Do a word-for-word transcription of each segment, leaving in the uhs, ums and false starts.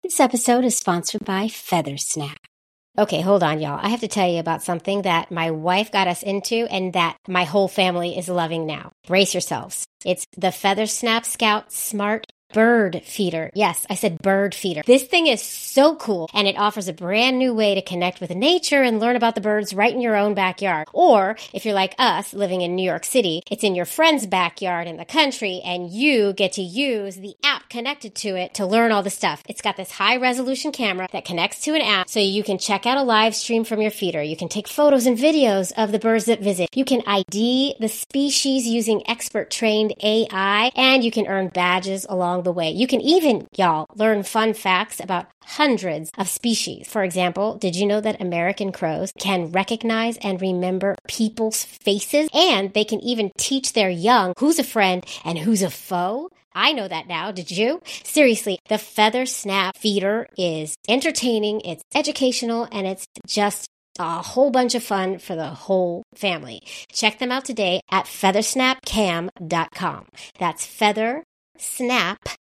This episode is sponsored by Feathersnap. Okay, hold on, y'all. I have to tell you about something that my wife got us into and that my whole family is loving now. Brace yourselves. It's the Feathersnap Scout Smart Bird Feeder. Yes, I said bird feeder. This thing is so cool, and it offers a brand new way to connect with nature and learn about the birds right in your own backyard. Or, if you're like us, living in New York City, it's in your friend's backyard in the country, and you get to use the app connected to it to learn all the stuff. It's got this high-resolution camera that connects to an app, so you can check out a live stream from your feeder. You can take photos and videos of the birds that visit. You can I D the species using expert-trained A I, and you can earn badges along the way. You can even, y'all, learn fun facts about hundreds of species. For example, did you know that American crows can recognize and remember people's faces? And they can even teach their young who's a friend and who's a foe? I know that now. Did you? Seriously, the Feathersnap Feeder is entertaining, it's educational, and it's just a whole bunch of fun for the whole family. Check them out today at feathersnap cam dot com. That's feathersnap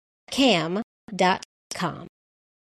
cam dot com. All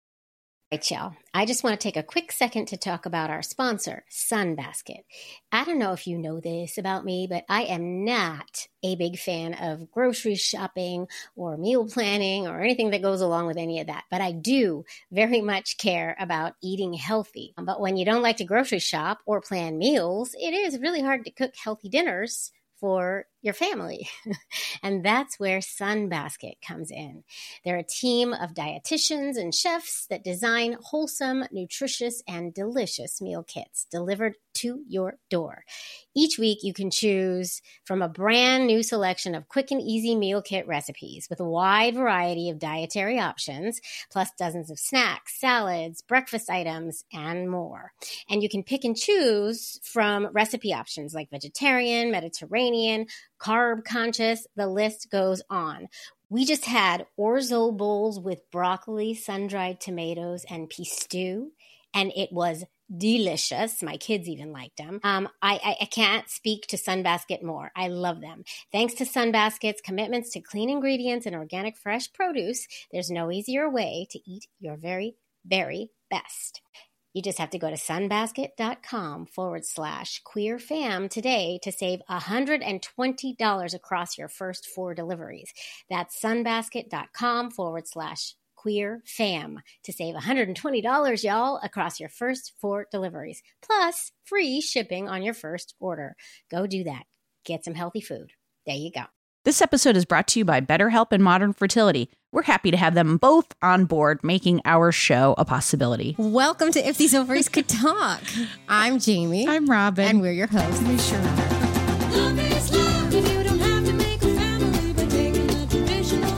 right, y'all. I just want to take a quick second to talk about our sponsor, Sunbasket. I don't know if you know this about me, but I am not a big fan of grocery shopping or meal planning or anything that goes along with any of that. But I do very much care about eating healthy. But when you don't like to grocery shop or plan meals, it is really hard to cook healthy dinners for your family. And that's where Sunbasket comes in. They're a team of dietitians and chefs that design wholesome, nutritious, and delicious meal kits delivered to your door. Each week, you can choose from a brand new selection of quick and easy meal kit recipes with a wide variety of dietary options, plus dozens of snacks, salads, breakfast items, and more. And you can pick and choose from recipe options like vegetarian, Mediterranean, carb conscious, the list goes on. We just had orzo bowls with broccoli, sun-dried tomatoes, and peas stew, and it was delicious. My kids even liked them. Um, I, I, I can't speak to Sunbasket more. I love them. Thanks to Sunbasket's commitments to clean ingredients and organic fresh produce, there's no easier way to eat your very, very best. You just have to go to sunbasket.com forward slash queer fam today to save one hundred twenty dollars across your first four deliveries. That's sunbasket.com forward slash queer fam to save one hundred twenty dollars, y'all, across your first four deliveries. Plus free shipping on your first order. Go do that. Get some healthy food. There you go. This episode is brought to you by BetterHelp and Modern Fertility. We're happy to have them both on board, making our show a possibility. Welcome to If These Ovaries Could Talk. I'm Jamie. I'm Robin. And we're your hosts. We sure are. Love is love if you don't have to make a family by taking a traditional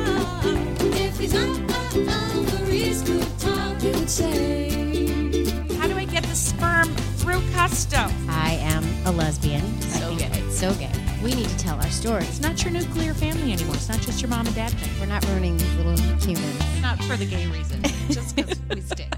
route. If these ovaries could talk, you would say. How do I get the sperm through custom? I am a lesbian. So gay. So gay. We need to tell our stories. It's not your nuclear family anymore. It's not just your mom and dad thing. We're not ruining these little humans. Not for the gay reason. Just because we stink.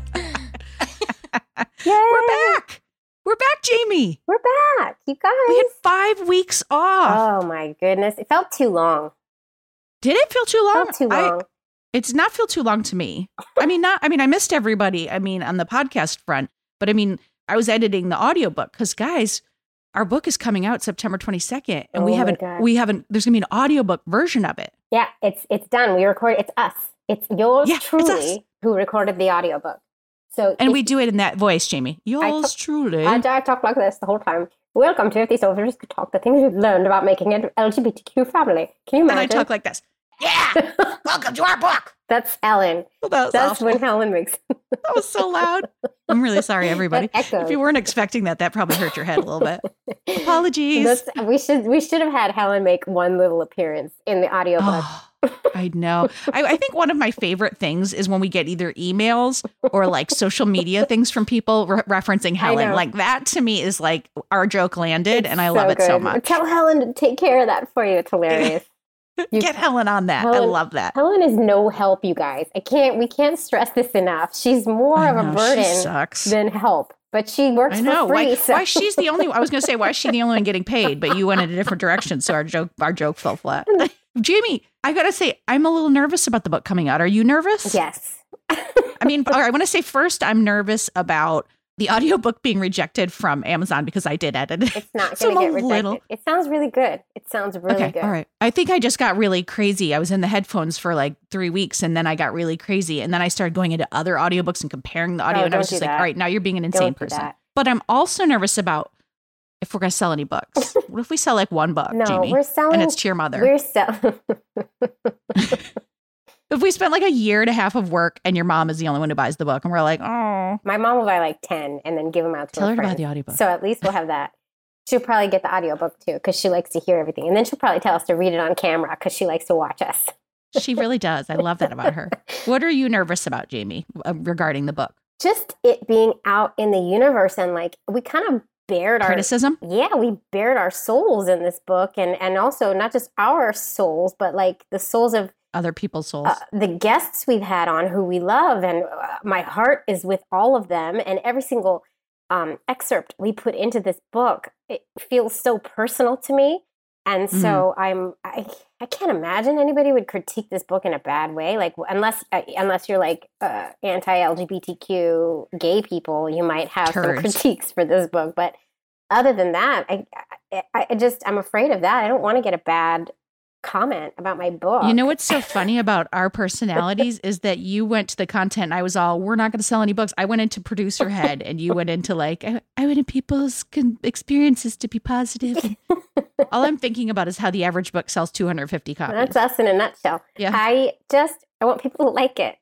Yay! We're back. We're back, Jamie. We're back, you guys. We had five weeks off. Oh my goodness. It felt too long. Did it feel too long? It felt too long. I, it did not feel too long to me. I mean, not, I mean, I missed everybody. I mean, on the podcast front, but I mean, I was editing the audiobook because guys, our book is coming out September twenty-second, and Oh we my haven't, God. we haven't, there's gonna be an audiobook version of it. Yeah, it's it's done. We recorded. It's us. It's yours Yeah, it's truly us. who recorded the audiobook. So And if- we do it in that voice, Jamie. Yours talk- truly. I, I talk like this the whole time. Welcome to If These Ovaries Could Talk, the things we've learned about making an L G B T Q family. Can you and imagine? I talk like this. Yeah. Welcome to our book. That's Ellen. Well, that was That's awful. when Helen makes That was so loud. I'm really sorry, everybody. That echoes. If you weren't expecting that, that probably hurt your head a little bit. Apologies. That's, we should we should have had Helen make one little appearance in the audiobook. Oh, I know. I, I think one of my favorite things is when we get either emails or like social media things from people re- referencing Helen. know. Like that to me is like our joke landed, and I So love it so good. much. Tell Helen to take care of that for you. It's hilarious. You- Get Helen on that. I Helen- love that. Helen is no help, you guys. I can't. We can't stress this enough. She's more I of a know, she burden sucks. than help. But she works I know. for free. Why, so. why she's the only I was going to say, why is she the only one getting paid? But you went in a different direction. So our joke, our joke fell flat. Jamie, I got to say, I'm a little nervous about the book coming out. Are you nervous? Yes. I mean, all right, I want to say first, I'm nervous about the audiobook being rejected from Amazon because I did edit it. It's not So going to I'm get a rejected. little- It sounds really good. It sounds really okay, good. all right. I think I just got really crazy. I was in the headphones for like three weeks and then I got really crazy. And then I started going into other audiobooks and comparing the audio. Oh, and I was don't just do like, that. all right, now you're being an insane Don't do person. that. But I'm also nervous about if we're going to sell any books. What if we sell like one book, No, Jamie? we're selling. And it's Cheer Mother. We're selling. If we spent like a year and a half of work and your mom is the only one who buys the book and we're like, oh, My mom will buy like ten and then give them out to tell her her to buy friends. the audiobook. So at least we'll have that. She'll probably get the audiobook too because she likes to hear everything. And then she'll probably tell us to read it on camera because she likes to watch us. She really does. I love that about her. What are you nervous about, Jamie, uh, regarding the book? Just it being out in the universe and like we kind of bared our Criticism? yeah, we bared our souls in this book and and also not just our souls, but like the souls of Other people's souls. uh, the guests we've had on who we love. And uh, my heart is with all of them. And every single um, excerpt we put into this book, it feels so personal to me. And so I'm, I, I can't imagine anybody would critique this book in a bad way. Like unless, uh, unless you're like uh, anti-L G B T Q gay people, you might have Turds. some critiques for this book. But other than that, I, I, I just, I'm afraid of that. I don't want to get a bad comment about my book. You know what's so funny about our personalities is that you went to the content and I was all, we're not going to sell any books. I went into producer head and you went into like, I, I wanted people's con- experiences to be positive. And all I'm thinking about is how the average book sells two hundred fifty copies. That's us in a nutshell. Yeah. I just, I want people to like it.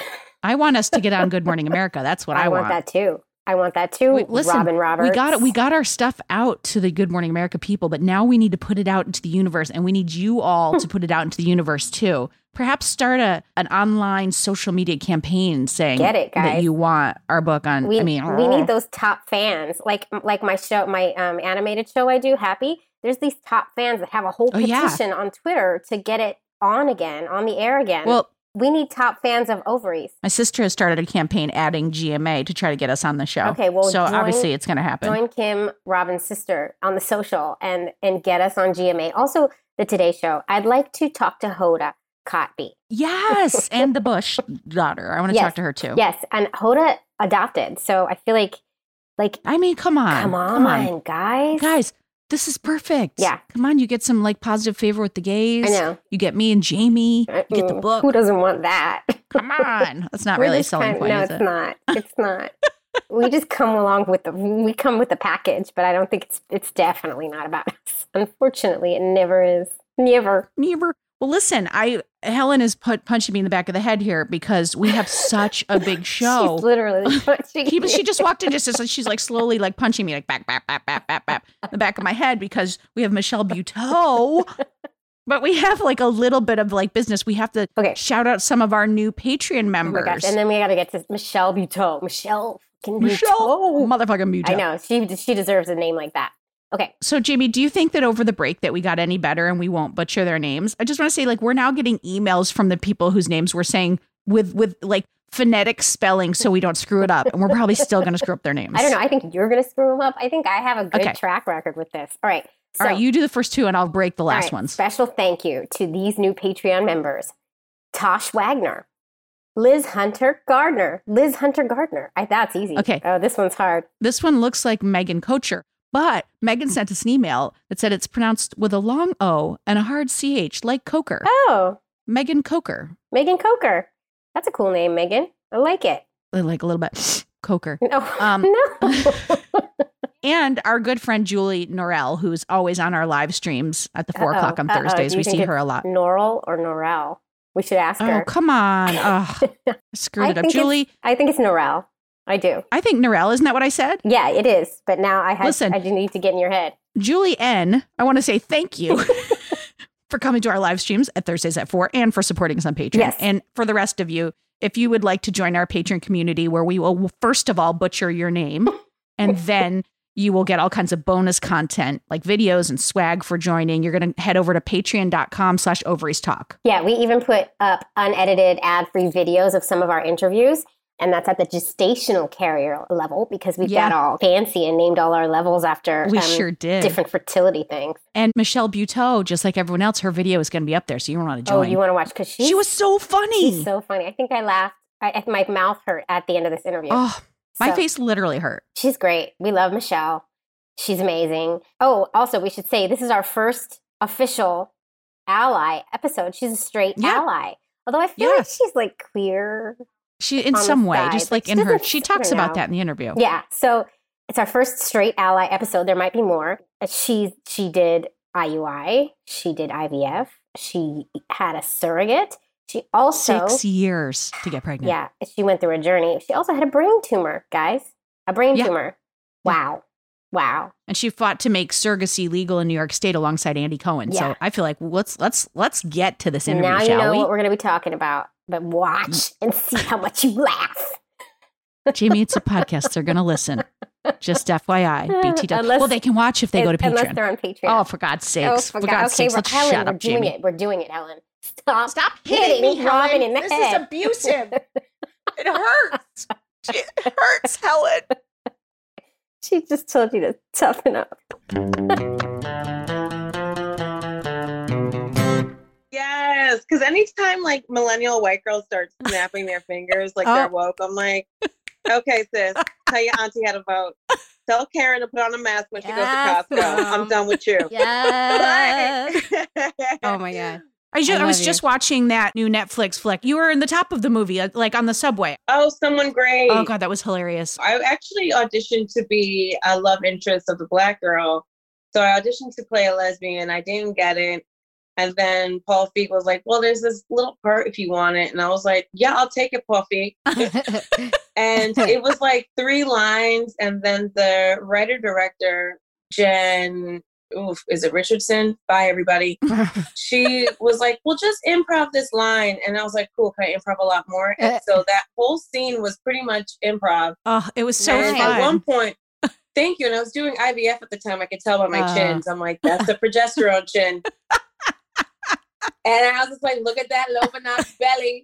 I want us to get on Good Morning America. That's what I, I want that too. I want that too. Wait, listen, Robin Roberts. We got it. We got our stuff out to the Good Morning America people, but now we need to put it out into the universe, and we need you all to put it out into the universe too. Perhaps start a an online social media campaign saying Get it, that guys. you want our book on. We, I mean, we need those top fans, like like my show, my um, animated show I do, Happy. There's these top fans that have a whole Oh, yeah. petition on Twitter to get it on again, on the air again. Well, we need top fans of Ovaries. my sister has started a campaign adding G M A to try to get us on the show. Okay, well, so join- obviously it's going to happen. Join Kim, Robin's sister, on the social and and get us on G M A. Also, the Today Show. I'd like to talk to Hoda Kotb. Yes, and the Bush daughter. I want to Yes. talk to her too. Yes, and Hoda adopted. So I feel like, like, I mean, come on, come on, come on, guys. guys. This is perfect. Yeah. Come on, you get some like positive favor with the gays. I know. You get me and Jamie. You get the Mm, book. Who doesn't want that? Come on. That's not We're really a just selling kind- point, No, is it's it? not. It's not. We just come along with the. We come with the package, but I don't think it's. It's definitely not about us. Unfortunately, it never is. Never. Never. Well, listen, I Helen is put punching me in the back of the head here because we have such a big show. She's literally punching. He, me. she just walked in, just as she's like slowly like punching me like back, back, back, back, back, back, in the back of my head because we have Michelle Buteau. But we have like a little bit of like business. We have to Okay. shout out some of our new Patreon Oh my members. gosh! And then we got to get to Michelle Buteau. Michelle fucking Michelle, Buteau. motherfucking Buteau. I know she she deserves a name like that. Okay. So, Jamie, do you think that over the break that we got any better and we won't butcher their names? I just want to say, like, we're now getting emails from the people whose names we're saying with with like phonetic spelling so we don't screw it up, and we're probably still going to screw up their names. I don't know. I think you're going to screw them up. I think I have a good Okay. track record with this. All right. So, All right, you do the first two, and I'll break the all last right, ones. Special thank you to these new Patreon members: Tosh Wagner, Liz Hunter Gardner. Liz Hunter Gardner. I that's easy. Okay. Oh, this one's hard. This one looks like Megan Kocher, but Megan sent us an email that said it's pronounced with a long O and a hard C H, like Coker. Oh, Megan Coker, Megan Coker. That's a cool name, Megan. I like it. like a little bit Coker. No, Um, no. And our good friend Julie Norell, who's always on our live streams at the four Uh-oh, o'clock on uh-oh. Thursdays. Do you We think see it's her a lot. Norrell or Norrell? We should ask Oh, her. come on. Ugh, I screwed I it up. think it's- Julie, I think it's Norrell. I do. I think Norell, isn't that what I said? Yeah, it is. But now I had. Listen. I do need to get in your head. Julie N, I want to say thank you for coming to our live streams at Thursdays at four and for supporting us on Patreon. Yes. And for the rest of you, if you would like to join our Patreon community where we will first of all butcher your name and then you will get all kinds of bonus content like videos and swag for joining. You're going to head over to patreon.com slash ovaries talk. Yeah, we even put up unedited ad-free videos of some of our interviews, and that's at the gestational carrier level because we've Yeah. got all fancy and named all our levels after We um, sure did. different fertility things. And Michelle Buteau, just like everyone else, her video is going to be up there. So you want to Oh, join. you want to watch? Because she was so funny. she's so funny. I think I laughed I, my mouth hurt at the end of this interview. Oh, my So, face literally hurt. She's great. We love Michelle. She's amazing. Oh, also, we should say this is our first official ally episode. She's a straight Yeah. ally. Although I feel Yes. like she's like queer. She, in On the some way, side, just but like she in her, doesn't- she I talks don't about know. that in the interview. Yeah. So it's our first straight ally episode. There might be more. She she did I U I. She did I V F. She had a surrogate. She also Six years to get pregnant. yeah, she went through a journey. She also had a brain tumor, guys. A brain Yeah. tumor. Wow. Wow. And she fought to make surrogacy legal in New York State alongside Andy Cohen. Yeah. So I feel like let's let's let's get to this interview, Now you shall know we? what we're going to be talking about. But watch and see how much you laugh. Jamie, it's a podcast. They're gonna listen. Just F Y I. B T W. Unless- well, they can watch if they go to Unless Patreon. they're on Patreon. Oh, for God's sakes! Oh, for God. God's okay, sakes, let's Helen, shut we're up, doing Jamie. it. We're doing it, Helen. Stop. Stop hitting hitting me, Robin Helen. in the This head. is abusive. It hurts. It hurts, Helen. She just told you to toughen up. Yes, because anytime like millennial white girls start snapping their fingers like Oh. they're woke, I'm like, okay, sis, tell your auntie how to vote. Tell Karen to put on a mask when she Yes, goes to Costco. Mom. I'm done with you. Yes. Like- Oh my God. I, ju- I I was love you. just watching that new Netflix flick. You were in the top of the movie, uh, like on the subway. Oh, someone great. Oh God, that was hilarious. I actually auditioned to be a love interest of the black girl. So I auditioned to play a lesbian. I didn't get it. And then Paul Feig was like, well, there's this little part if you want it. And I was like, yeah, I'll take it, Paul Feig. And it was like three lines. And then the writer director, Jen, oof, is it Richardson? Bye, everybody. She was like, well, just improv this line. And I was like, cool, can I improv a lot more? And so that whole scene was pretty much improv. Oh, it was so and fun. at one point, thank you. And I was doing I V F at the time. I could tell by my Uh. chins. I'm like, that's the progesterone chin. And I was just like, look at that Lobanoff belly.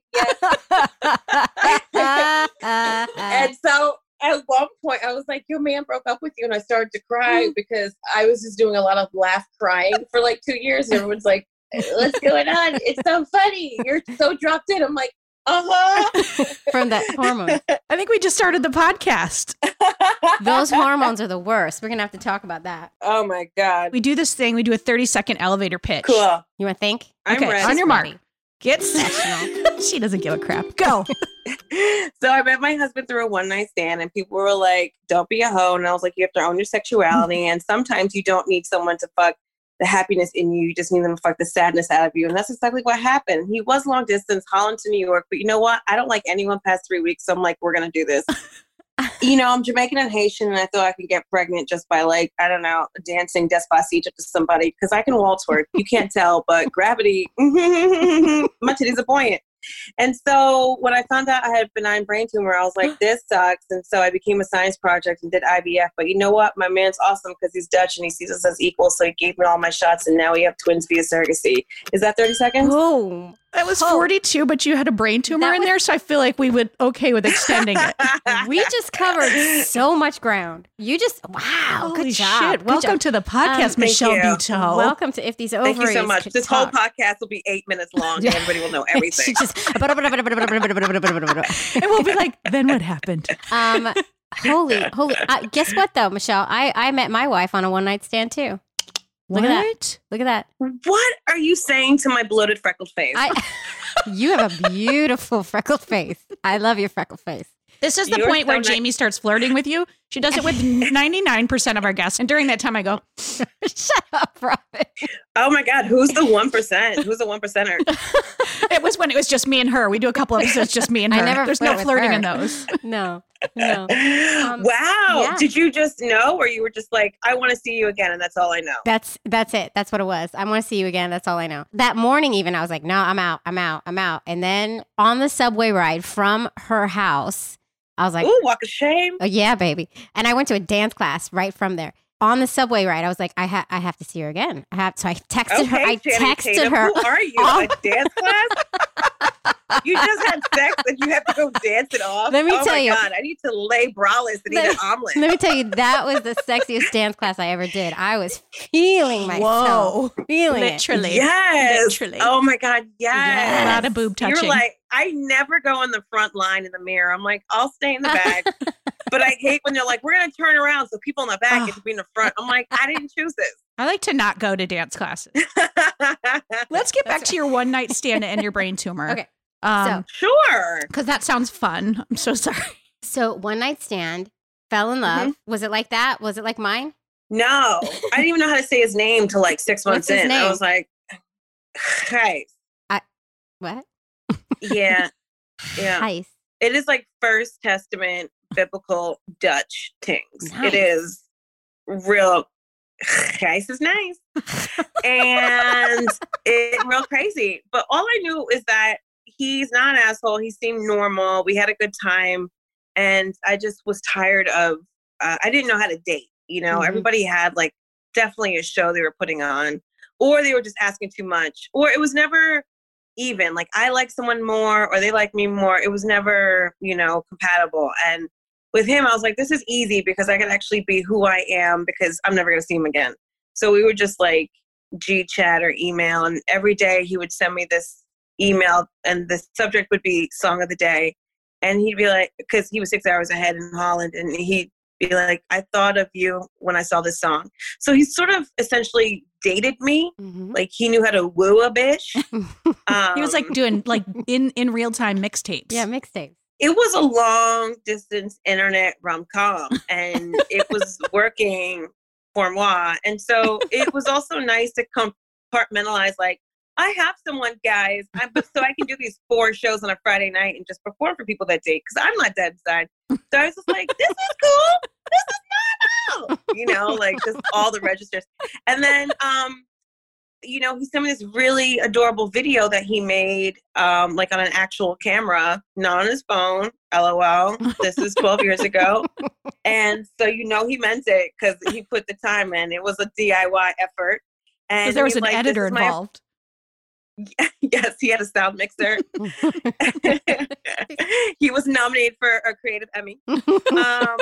Yes. And so at one point, I was like, your man broke up with you. And I started to cry because I was just doing a lot of laugh crying for like two years. And everyone's like, what's going on? It's so funny. You're so dropped in. I'm like, uh-huh. From that hormone. I think we just started the podcast. Those hormones are the worst. We're going to have to talk about that. Oh my God. We do this thing. We do a thirty second elevator pitch. Cool. You want to think? I'm okay, ready. On she's your mark. ready. Get set. She doesn't give a crap. Go. So I met my husband through a one night stand, and people were like, don't be a hoe. And I was like, you have to own your sexuality. And sometimes you don't need someone to fuck the happiness in you. You just need them to fuck the sadness out of you. And that's exactly what happened. He was long distance, Holland to New York. But you know what? I don't like anyone past three weeks. So I'm like, we're going to do this. You know, I'm Jamaican and Haitian, and I thought I could get pregnant just by, like, I don't know, dancing Despacito to somebody, because I can waltz work. You can't tell, but gravity, my titties are buoyant. And so when I found out I had a benign brain tumor, I was like, this sucks. And so I became a science project and did I V F. But you know what? My man's awesome because he's Dutch and he sees us as equals. So he gave me all my shots, and now we have twins via surrogacy. Is that thirty seconds? Oh, That was Oh. forty-two, but you had a brain tumor That in was- there, so I feel like we would okay with extending it. we just covered so much ground. You just, wow, Holy good job. shit. Good Welcome job. to the podcast, Um, Michelle thank you. Buteau. Welcome to If These Ovaries Thank you so much. Could This Talk. whole podcast will be eight minutes long. Yeah. And everybody will know She everything. just, And we'll be like, then what happened? um, holy, holy. Uh, guess what, though, Michelle? I, I met my wife on a one night stand, too. Look at that. What? Look at that. What are you saying to my bloated, freckled face? I, you have a beautiful freckled face. I love your freckled face. This is the You're point where so ni- Jamie starts flirting with you. She does it with ninety-nine percent of our guests. And during that time, I go, Shut up, Robin. Oh my God, who's the one percent? Who's the one percenter? it was when it was just me and her. We do a couple episodes just me and I her. never There's flirt no with flirting her. in those. No, no. Um, wow. yeah. Did you just know, or you were just like, I want to see you again, and that's all I know? That's that's it. That's what it was. I want to see you again. That's all I know. That morning, even I was like, no, I'm out. I'm out. I'm out. And then on the subway ride from her house, I was like, Ooh, walk of shame. oh, yeah, baby. And I went to a dance class right from there. On the subway ride, I was like, I ha- I have to see her again. I have. So I texted Okay, her. I Channing texted Tatum, her. who are you? Oh. A dance class? You just had sex and you have to go dance it off? Let me oh tell my you. God, I need to lay braless and eat Let- an omelet. Let me tell you, that was the sexiest dance class I ever did. I was feeling myself, feeling it. Literally. Yes. Literally. Oh my God, yes. A lot of boob touching. You were like, I never go in the front line in the mirror. I'm like, I'll stay in the back. But I hate when they're like, we're going to turn around so people in the back Oh. get to be in the front. I'm like, I didn't choose this. I like to not go to dance classes. Let's get back to your one night stand and your brain tumor. Okay. Um, Sure. because that sounds fun. I'm so sorry. So one night stand, fell in love. Was it like that? Was it like mine? No, I didn't even know how to say his name till like six months What's his in. name? I was like, guys, What? yeah, yeah. Nice. It is like First Testament biblical Dutch things. Nice. It is real. Guys is nice, and it's real crazy. But all I knew is that he's not an asshole. He seemed normal. We had a good time, and I just was tired of. Uh, I didn't know how to date. You know, Mhm. everybody had like definitely a show they were putting on, or they were just asking too much, or it was never even. Like I like someone more, or they like me more. It was never, you know, compatible. And with him, I was like, this is easy because I can actually be who I am because I'm never going to see him again. So we would just like G chat or email. And every day he would send me this email and the subject would be song of the day. And he'd be like, because he was six hours ahead in Holland, and he'd be like, I thought of you when I saw this song. So he sort of essentially dated me. Mhm. Like he knew how to woo a bitch. Um, He was like doing like in, in real time mixtapes. Yeah, mixtapes. it was a long distance internet rom-com and it was working for moi. And so it was also nice to compartmentalize, like, I have someone, guys, I, but so I can do these four shows on a Friday night and just perform for people that day because I'm not dead inside. So I was just like, this is cool. This is normal. You know, like just all the registers. And then, um, you know, he sent me this really adorable video that he made, um, like on an actual camera, not on his phone. LOL. This is twelve years ago. And so, you know, he meant it because he put the time in. It was a D I Y effort. And Because there was he's an like, "This editor is my-" involved. Yes, he had a sound mixer. He was nominated for a Creative Emmy. Um,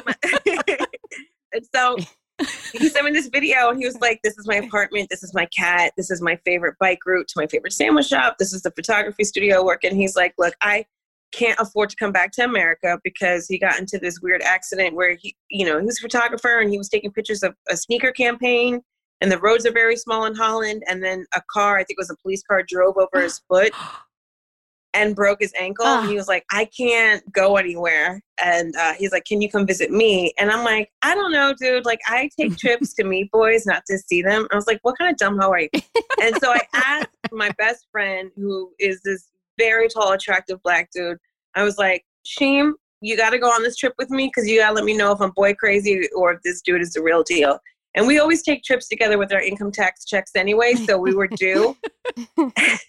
and so he sent me this video and he was like, this is my apartment. This is my cat. This is my favorite bike route to my favorite sandwich shop. This is the photography studio I work in. He's like, look, I can't afford to come back to America because he got into this weird accident where he, you know, he was a photographer and he was taking pictures of a sneaker campaign and the roads are very small in Holland. And then a car, I think it was a police car, drove over his foot and broke his ankle. And he was like, I can't go anywhere. And uh, he's like, can you come visit me? And I'm like, I don't know, dude. Like, I take trips to meet boys, not to see them. I was like, what kind of dumb hoe are you? And so I asked my best friend, who is this very tall, attractive black dude, I was like, Sheem, you got to go on this trip with me because you got to let me know if I'm boy crazy or if this dude is the real deal. And we always take trips together with our income tax checks anyway, so we were due. I'm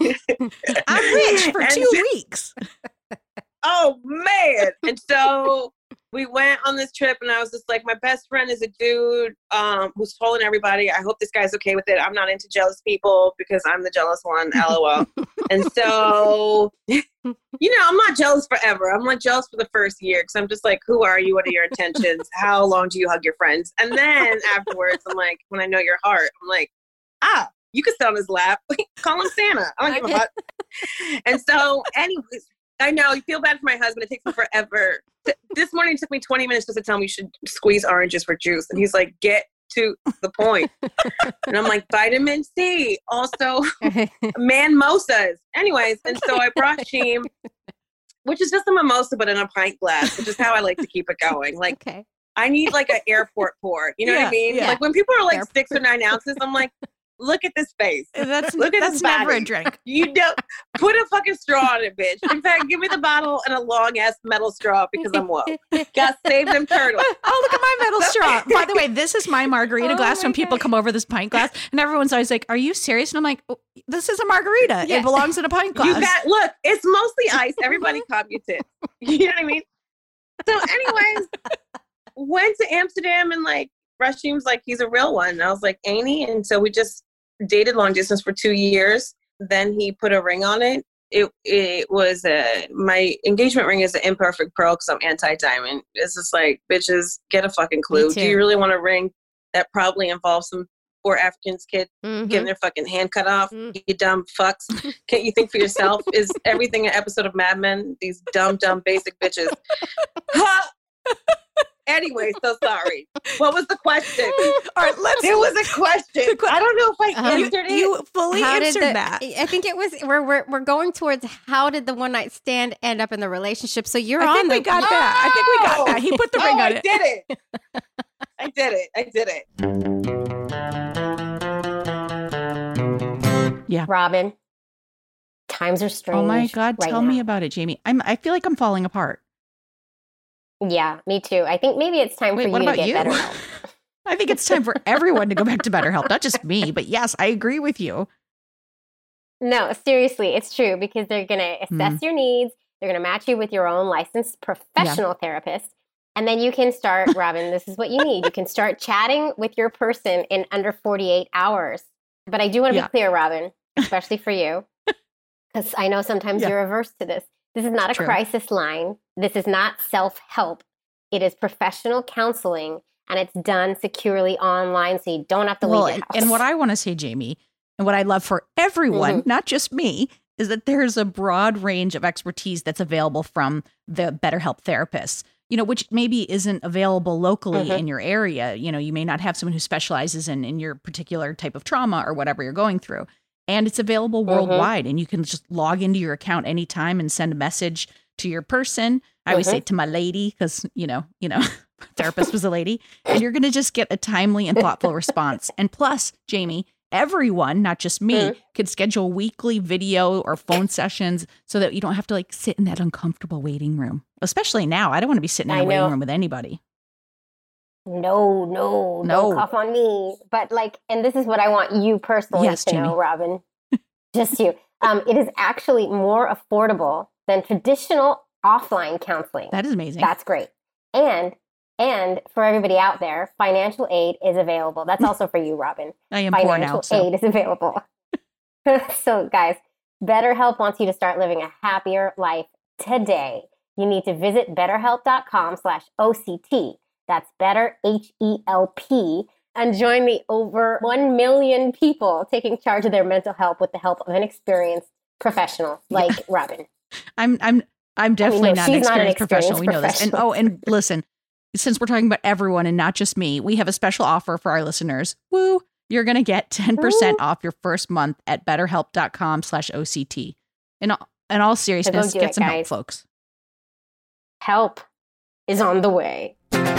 rich for And two so- weeks. Oh, man. And so we went on this trip, and I was just like, my best friend is a dude um, who's trolling everybody. I hope this guy's okay with it. I'm not into jealous people because I'm the jealous one, LOL. And so, you know, I'm not jealous forever. I'm like jealous for the first year because I'm just like, who are you? What are your intentions? How long do you hug your friends? And then afterwards, I'm like, when I know your heart, I'm like, ah, you can sit on his lap. Call him Santa. I don't give a fuck. And so, anyways, I know you feel bad for my husband. It takes him forever. Th- This morning it took me twenty minutes just to tell me you should squeeze oranges for juice. And he's like, get to the point. And I'm like, vitamin C. Also, manmosas. Anyways, and so I brought Sheem, which is just a mimosa, but in a pint glass, which is how I like to keep it going. Like, Okay. I need like an airport pour. You know what Yeah, I mean? yeah. Like when people are like Airport. six or nine ounces, I'm like, look at this face. That's Look at that's his never a body. drink. You don't put a fucking straw in it, bitch. In fact, give me the bottle and a long ass metal straw because I'm woke. Gotta save them turtles. Oh, look at my metal straw. By the way, this is my margarita Oh glass my when people God. come over this pint glass. And everyone's always like, are you serious? And I'm like, oh, this is a margarita. Yeah. It belongs in a pint glass. You got look, it's mostly ice. Everybody calm your tits. You know what I mean? So, anyways, went to Amsterdam and like Rashim's like, he's a real one. And I was like, ain't he? And so we just dated long distance for two years. Then he put a ring on it. It it was a my engagement ring is an imperfect pearl because I'm anti-diamond. It's just like, bitches, get a fucking clue. too. Do you really want a ring that probably involves some poor African's kid Mhm. getting their fucking hand cut off. Mm. You dumb fucks. Can't you think for yourself? Is everything an episode of Mad Men? These dumb, dumb, basic bitches. Ha! Anyway, so sorry. What was the question? All right, let's. There was a question. I don't know if I Uh-huh. you, answered it. you fully How did answered the, that. I think it was we're, we're we're going towards how did the one night stand end up in the relationship? So you're I on think the we got that. I think we got that. He put the oh, ring on I it. did it. I did it. I did it. Robin, times are strange. Oh my God, right tell now. me about it, Jamie. I'm. I feel like I'm falling apart. Yeah, me too. I think maybe it's time Wait, for what you to about get you? better help. I think it's time for everyone to go back to BetterHelp, not just me. But yes, I agree with you. No, seriously, it's true because they're going to assess Mhm. your needs. They're going to match you with your own licensed professional therapist. And then you can start, Robin, this is what you need. You can start chatting with your person in under forty-eight hours. But I do want to Yeah. be clear, Robin, especially for you, because I know sometimes Yeah. you're averse to this. This is not a True. crisis line. This is not self-help. It is professional counseling, and it's done securely online, so you don't have to Well, leave your and, house. and what I want to say, Jamie, and what I love for everyone, Mm-hmm. not just me, is that there's a broad range of expertise that's available from the BetterHelp therapists, you know, which maybe isn't available locally Mhm. in your area. You know, you may not have someone who specializes in, in your particular type of trauma or whatever you're going through. And it's available Mhm. worldwide, and you can just log into your account anytime and send a message to your person. I always Mhm. say to my lady, because, you know, you know, therapist was a lady, and you're going to just get a timely and thoughtful response. And plus, Jamie, everyone, not just me, Mhm. could schedule weekly video or phone sessions so that you don't have to like sit in that uncomfortable waiting room. Especially now, I don't want to be sitting in a I waiting know. room with anybody. No, no, No. don't cough on me. But like, and this is what I want you personally Yes, to Jamie. know, Robin. Just you. Um, it is actually more affordable than traditional offline counseling. That is amazing. That's great. And and for everybody out there, financial aid is available. That's also for you, Robin. I am poor Financial now. So. aid is available. So, guys, BetterHelp wants you to start living a happier life today. You need to visit betterhelp.com slash OCT. That's better, H E L P, and join the over one million people taking charge of their mental health with the help of an experienced professional like Robin. I'm I'm I'm definitely no, not an she's not an experienced professional. We know experienced this. And oh, and listen, since we're talking about everyone and not just me, we have a special offer for our listeners. Woo! You're gonna get ten percent off your first month at betterhelp.com slash OCT. In all, in all seriousness, do get it, some help, guys. folks. Help is on the way.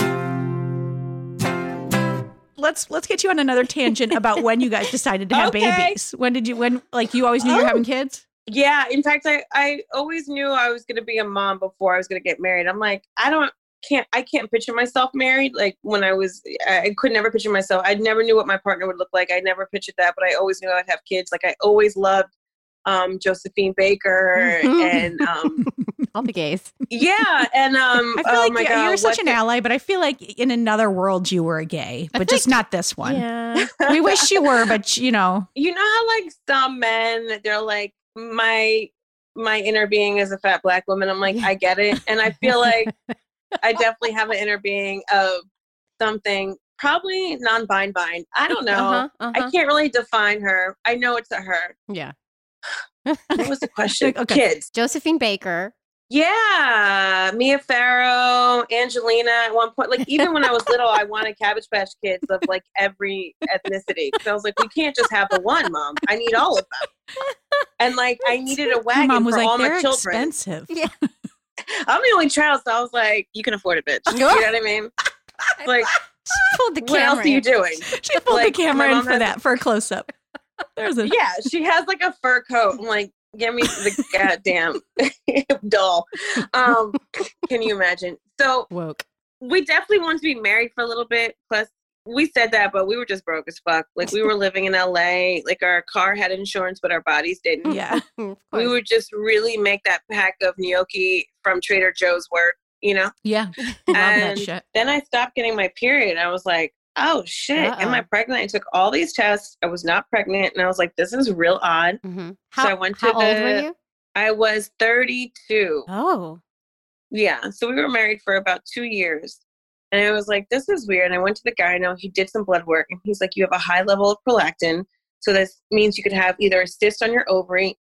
Let's let's get you on another tangent about when you guys decided to have Okay. babies. When did you when like you always knew you were Oh. having kids? Yeah, in fact, I, I always knew I was going to be a mom before I was going to get married. I'm like, I don't, can't, I can't picture myself married. Like when I was, I I could never picture myself. I never knew what my partner would look like. I never pictured that, but I always knew I'd have kids. Like I always loved um, Josephine Baker and um, all the gays. yeah. And um, I feel oh like my you're, God, you're such what's an it- ally, but I feel like in another world you were a gay, I but feel just not this one. Yeah. We wish you were, but you know. You know how like some men, they're like, my, my inner being is a fat black woman. I'm like, I get it. And I feel like I definitely have an inner being of something, probably non-bind bind. I don't know. Uh-huh, uh-huh. I can't really define her. I know it's a her. Yeah. What was the question? Okay. Kids. Josephine Baker. Yeah. Mia Farrow, Angelina at one point. Like even when I was little, I wanted Cabbage Patch Kids of like every ethnicity. So I was like, we can't just have the one, Mom. I need all of them. And like I needed a My wagon mom was for like, all my they're children. expensive. Yeah. I'm the only child, so I was like, you can afford it, bitch. You know what I mean? Like, She pulled the what camera. else are you in. doing? She pulled Like, the camera my in mom for has- that, for a close up. There's a Yeah, she has like a fur coat. I'm like, give me the goddamn doll. Um, can you imagine? So Woke. we definitely wanted to be married for a little bit. Plus, we said that, but we were just broke as fuck. Like we were living in L A. Like our car had insurance, but our bodies didn't. yeah. Of We course. would just really make that pack of gnocchi from Trader Joe's work, you know? Yeah. Love that And shit. then I stopped getting my period. I was like, oh shit, am I Uh-oh. pregnant? I took all these tests. I was not pregnant. And I was like, this is real odd. Mm-hmm. So How, I went to how old the- were you? I was thirty-two. Oh. Yeah. So we were married for about two years. And I was like, this is weird. And I went to the gyno. He did some blood work. And he's like, you have a high level of prolactin. So this means you could have either a cyst on your ovary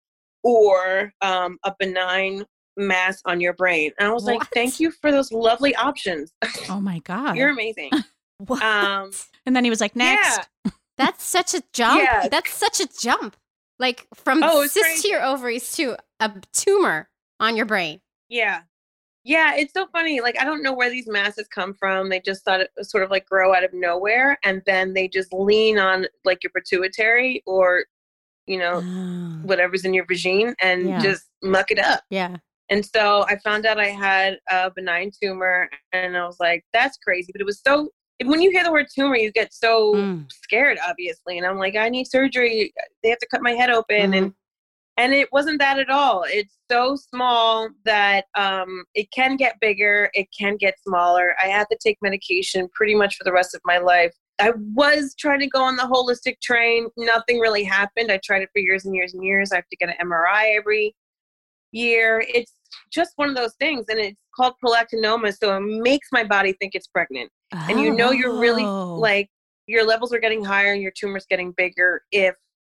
or um, a benign mass on your brain. And I was like, What? thank you for those lovely options. Oh my God. You're amazing. What? Um, and then he was like, next. Yeah. That's such a jump. Yeah. That's such a jump. Like from Oh, it's cyst crazy. to your ovaries to a tumor on your brain. Yeah. Yeah, it's so funny. Like, I don't know where these masses come from. They just thought it was sort of like grow out of nowhere. And then they just lean on like your pituitary or, you know, Oh. whatever's in your vagine and Yeah. just muck it up. Yeah. And so I found out I had a benign tumor and I was like, that's crazy. But it was so, when you hear the word tumor, you get so Mm. scared, obviously. And I'm like, I need surgery. They have to cut my head open. Mhm. And and it wasn't that at all. It's so small that um, it can get bigger. It can get smaller. I had to take medication pretty much for the rest of my life. I was trying to go on the holistic train. Nothing really happened. I tried it for years and years and years. I have to get an M R I every year. It's just one of those things. And it's called prolactinoma. So it makes my body think it's pregnant. And you know you're really Oh. like, your levels are getting higher and your tumor's getting bigger if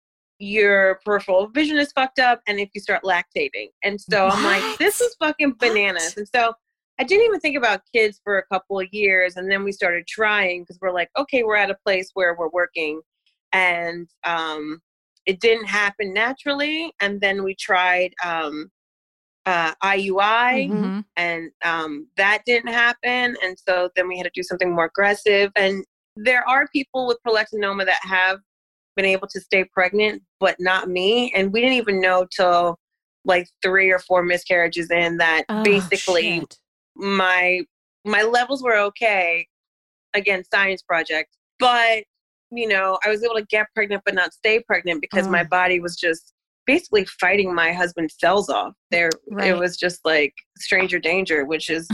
your peripheral vision is fucked up and if you start lactating. And so I'm like, this is fucking bananas. And so I didn't even think about kids for a couple of years. And then we started trying because we're like, okay, we're at a place where we're working. And um, it didn't happen naturally. And then we tried um, uh, I U I. Mhm. Mhm. And um, that didn't happen. And so then we had to do something more aggressive. And there are people with prolactinoma that have been able to stay pregnant, but not me. And we didn't even know till like three or four miscarriages in that Oh, basically Shit. my my levels were okay. Again, science project. But, you know, I was able to get pregnant but not stay pregnant because Oh. my body was just basically fighting my husband's cells off. There Right. it was just like stranger danger, which is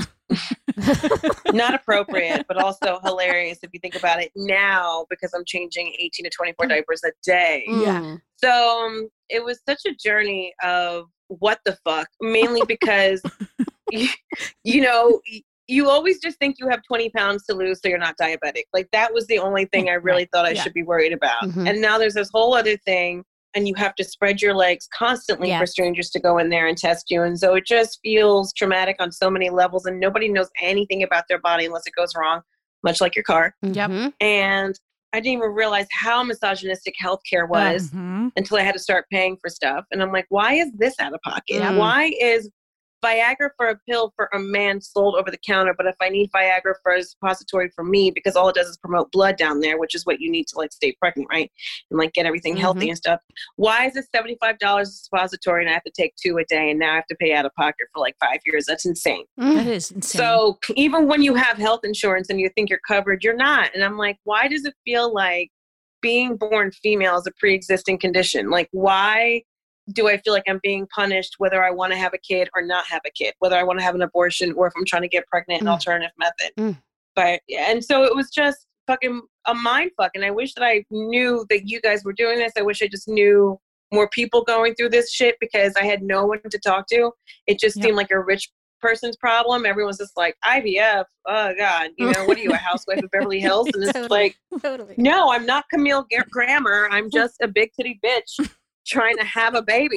not appropriate, but also hilarious if you think about it now because I'm changing eighteen to twenty-four diapers a day. Mm. So um, it was such a journey of what the fuck, mainly because, you, you know, y- you always just think you have twenty pounds to lose so you're not diabetic. Like that was the only thing I really thought I Yeah. should be worried about. Mhm. And now there's this whole other thing and you have to spread your legs constantly for Yes. strangers to go in there and test you. And so it just feels traumatic on so many levels and nobody knows anything about their body unless it goes wrong, much like your car. Yep. Mhm. And I didn't even realize how misogynistic healthcare was Mhm. until I had to start paying for stuff. And I'm like, why is this out of pocket? Yeah. Why is Viagra for a pill for a man sold over the counter? But if I need Viagra for a suppository for me, because all it does is promote blood down there, which is what you need to like stay pregnant, right? And like get everything healthy and stuff. Why is it seventy-five dollars a suppository and I have to take two a day and now I have to pay out of pocket for like five years? That's insane. That is insane. So even when you have health insurance and you think you're covered, you're not. And I'm like, why does it feel like being born female is a pre-existing condition? Like, why do I feel like I'm being punished whether I want to have a kid or not have a kid, whether I want to have an abortion or if I'm trying to get pregnant, an Mm. alternative method? Mm. But, yeah, and so it was just fucking a mind fuck. And I wish that I knew that you guys were doing this. I wish I just knew more people going through this shit because I had no one to talk to. It just Yep. seemed like a rich person's problem. Everyone's just like, I V F, oh God, you know, what are you, a housewife of Beverly Hills? And it's Totally. like, Totally. no, I'm not Camille Gra- Grammer. I'm just a big titty bitch trying to have a baby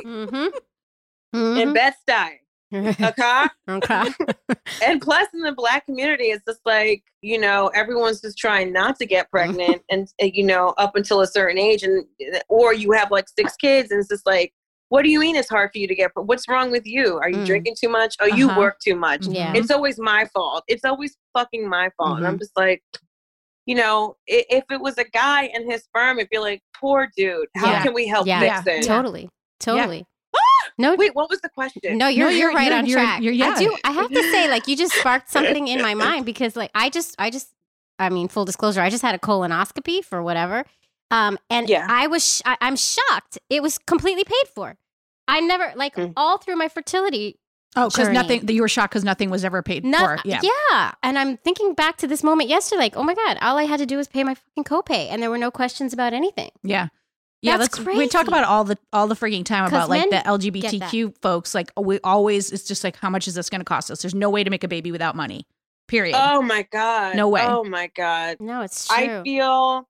Mm-hmm. in Bed-Stuy. Okay? Okay. And plus in the black community, it's just like, you know, everyone's just trying not to get pregnant and, uh, you know, up until a certain age. And, or you have like six kids and it's just like, what do you mean it's hard for you to get, pre- what's wrong with you? Are you Mm. drinking too much? Oh, you Uh-huh. work too much. Yeah. It's always my fault. It's always fucking my fault. And I'm Mhm. just like, you know, i- if it was a guy and his sperm, it'd be like, poor dude. How Yeah. can we help Yeah. fix Yeah. this? Totally. Totally. No, Wait, what was the question? no, you're No, you're, you're- right you're- on you're- track. you're- yeah. I do. I have to say, like, you just sparked something in my mind because, like, I just, I just, I mean, full disclosure, I just had a colonoscopy for whatever, um, and Yeah. I was, sh- I, I'm shocked. It was completely paid for. I never, like, Mm. all through my fertility. oh, because journey. nothing, you were shocked because nothing was ever paid Not, for. Yeah. yeah, and I'm thinking back to this moment yesterday, like, oh my god, all I had to do was pay my fucking copay, and there were no questions about anything. Yeah. Yeah, That's that's, we talk crazy. about all the all the freaking time 'Cause about like men the L G B T Q folks. Like we always, it's just like, how much is this going to cost us? There's no way to make a baby without money. Period. Oh my God. No way. Oh my God. No, it's true. I feel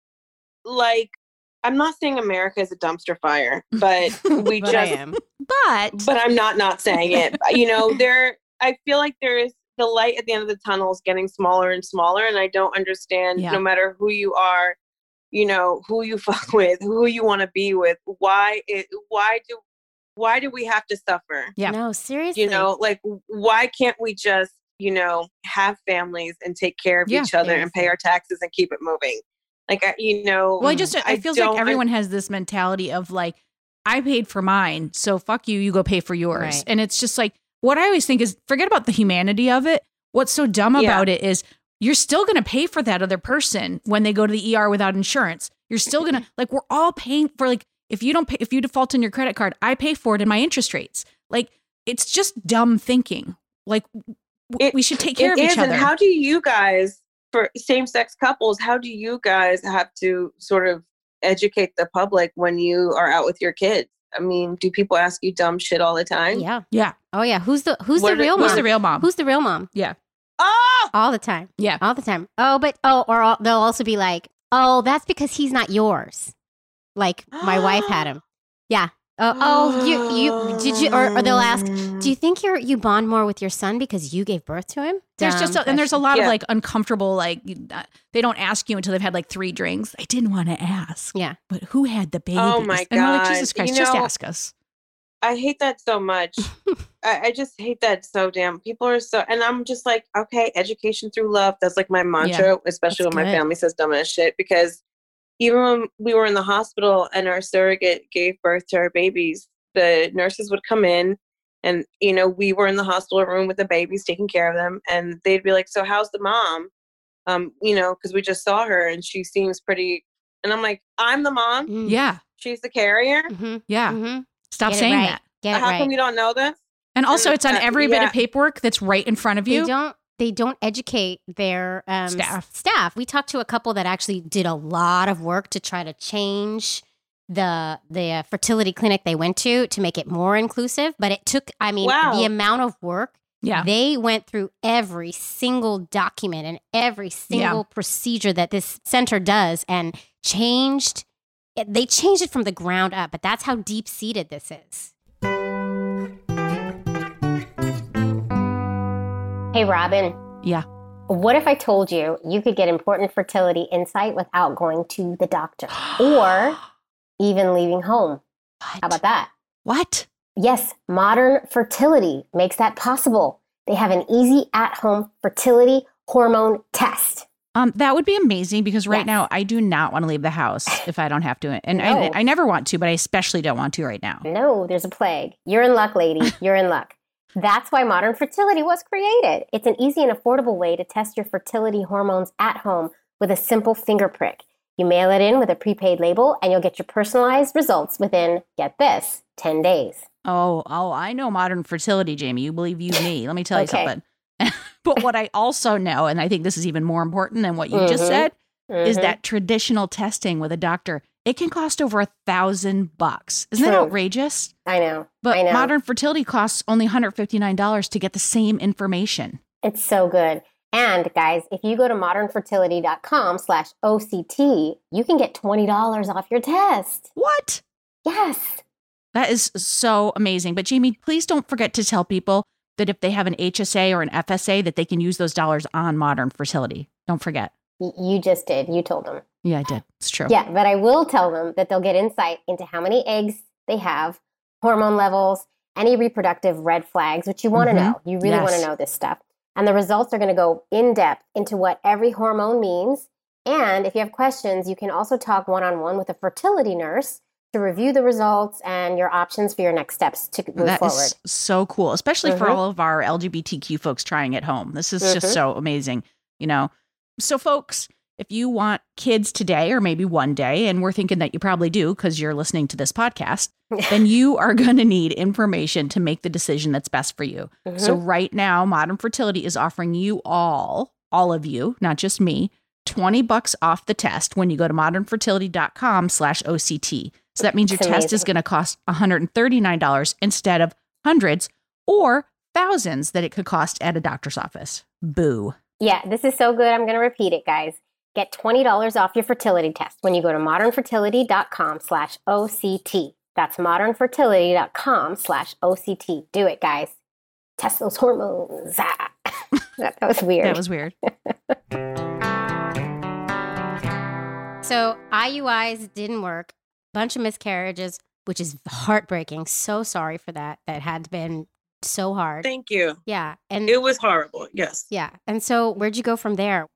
like I'm not saying America is a dumpster fire, but we but just I am. but but I'm not not saying it. You know, there I feel like there is the light at the end of the tunnel is getting smaller and smaller, and I don't understand Yeah. no matter who you are, you know, who you fuck with, who you want to be with, why it why do why do we have to suffer? Yeah. No, seriously. You know, like why can't we just, you know, have families and take care of Yeah. each other and pay our taxes and keep it moving? Like, I, you know, well, I just I feels like don't- everyone has this mentality of like, I paid for mine, so fuck you, you go pay for yours. Right. And it's just like, what I always think is forget about the humanity of it. What's so dumb Yeah. about it is you're still going to pay for that other person when they go to the E R without insurance. You're still going to like, we're all paying for like, if you don't pay, if you default on your credit card, I pay for it in my interest rates. Like, it's just dumb thinking. Like, w- It- we should take care It of each is, other. and how do you guys, for same-sex couples, how do you guys have to sort of educate the public when you are out with your kids? I mean, do people ask you dumb shit all the time? Yeah. yeah. Oh yeah. Who's the Who's What the are the- real Who's mom? the real mom? Who's the real mom? yeah. Oh, All the time. Yeah. All the time. Oh, but oh, or all, they'll also be like, oh, that's because he's not yours. Like my wife had him. Yeah. Oh, oh, you, you, did you, or, or they'll ask, do you think you're, you bond more with your son because you gave birth to him? There's Dumb just, a, and there's a question. lot Yeah. of like uncomfortable, like you- uh, they don't ask you until they've had like three drinks. I didn't want to ask. Yeah. But who had the babies? Oh my And we're like, God. Jesus Christ, You just know- ask us. I hate that so much. I, I just hate that so damn. People are so, and I'm just like, okay, education through love. That's like my mantra, especially That's when my good. family says dumb ass shit. Because even when we were in the hospital and our surrogate gave birth to our babies, the nurses would come in, and you know, we were in the hospital room with the babies, taking care of them, and they'd be like, "So how's the mom?" Um, you know, because we just saw her and she seems pretty. And I'm like, "I'm the mom. Mm. Yeah. She's the carrier. Mm-hmm. Yeah. Mm-hmm. Stop Get it saying right. that. Get it How right. come you don't know this?" And also, And, it's on uh, every bit yeah. of paperwork that's right in front of They you. don't. They don't educate their um, Staff. Staff. We talked to a couple that actually did a lot of work to try to change the the uh, fertility clinic they went to to make it more inclusive. But it took. I mean, Wow. the amount of work. Yeah. They went through every single document and every single procedure that this center does and changed. They changed it from the ground up. But that's how deep seated this is. Hey, Robin. Yeah. What if I told you you could get important fertility insight without going to the doctor or even leaving home? How about that? What? Yes, Modern Fertility makes that possible. They have an easy at-home fertility hormone test. Um, that would be amazing because right Yes. now I do not want to leave the house if I don't have to. And No. I, I never want to, but I especially don't want to right now. No, there's a plague. You're in luck, lady. You're in luck. That's why Modern Fertility was created. It's an easy and affordable way to test your fertility hormones at home with a simple finger prick. You mail it in with a prepaid label, and you'll get your personalized results within, get this, ten days. Oh, oh, I know Modern Fertility, Jamie. You believe you me. Let me tell you Okay. something. But what I also know, and I think this is even more important than what you just Mhm. said, is Mhm. that traditional testing with a doctor, it can cost over a thousand bucks. Isn't that True. outrageous? I know. But I know. Modern Fertility costs only one hundred fifty-nine dollars to get the same information. It's so good. And guys, if you go to modernfertility.com slash OCT, you can get twenty dollars off your test. What? Yes. That is so amazing. But Jamie, please don't forget to tell people that if they have an H S A or an F S A, that they can use those dollars on Modern Fertility. Don't forget. Y- you just did. You told them. Yeah, I did. It's true. Yeah, but I will tell them that they'll get insight into how many eggs they have, hormone levels, any reproductive red flags, which you want to Mhm. know. You really want Yes. to know this stuff. And the results are going to go in depth into what every hormone means. And if you have questions, you can also talk one-on-one with a fertility nurse to review the results and your options for your next steps to move That forward. is so cool, especially for Mhm. all of our L G B T Q folks trying at home. This is just Mhm. so amazing, you know. So, folks, if you want kids today or maybe one day, and we're thinking that you probably do because you're listening to this podcast, then you are going to need information to make the decision that's best for you. Mhm. So, right now, Modern Fertility is offering you all, all of you, not just me, twenty bucks off the test when you go to modernfertility.com slash OCT. So that means your That's test is amazing. going to cost one hundred thirty-nine dollars instead of hundreds, or thousands that it could cost at a doctor's office. Boo. Yeah, this is so good. I'm going to repeat it, guys. Get twenty dollars off your fertility test when you go to modernfertility.com slash OCT. That's modernfertility.com slash OCT. Do it, guys. Test those hormones. Ah. that, that was weird. That was weird. So I U Is didn't work. Bunch of miscarriages, which is heartbreaking. So sorry for that. That had been so hard. Thank you. Yeah. And It was horrible. Yes. yeah. And so where'd you go from there?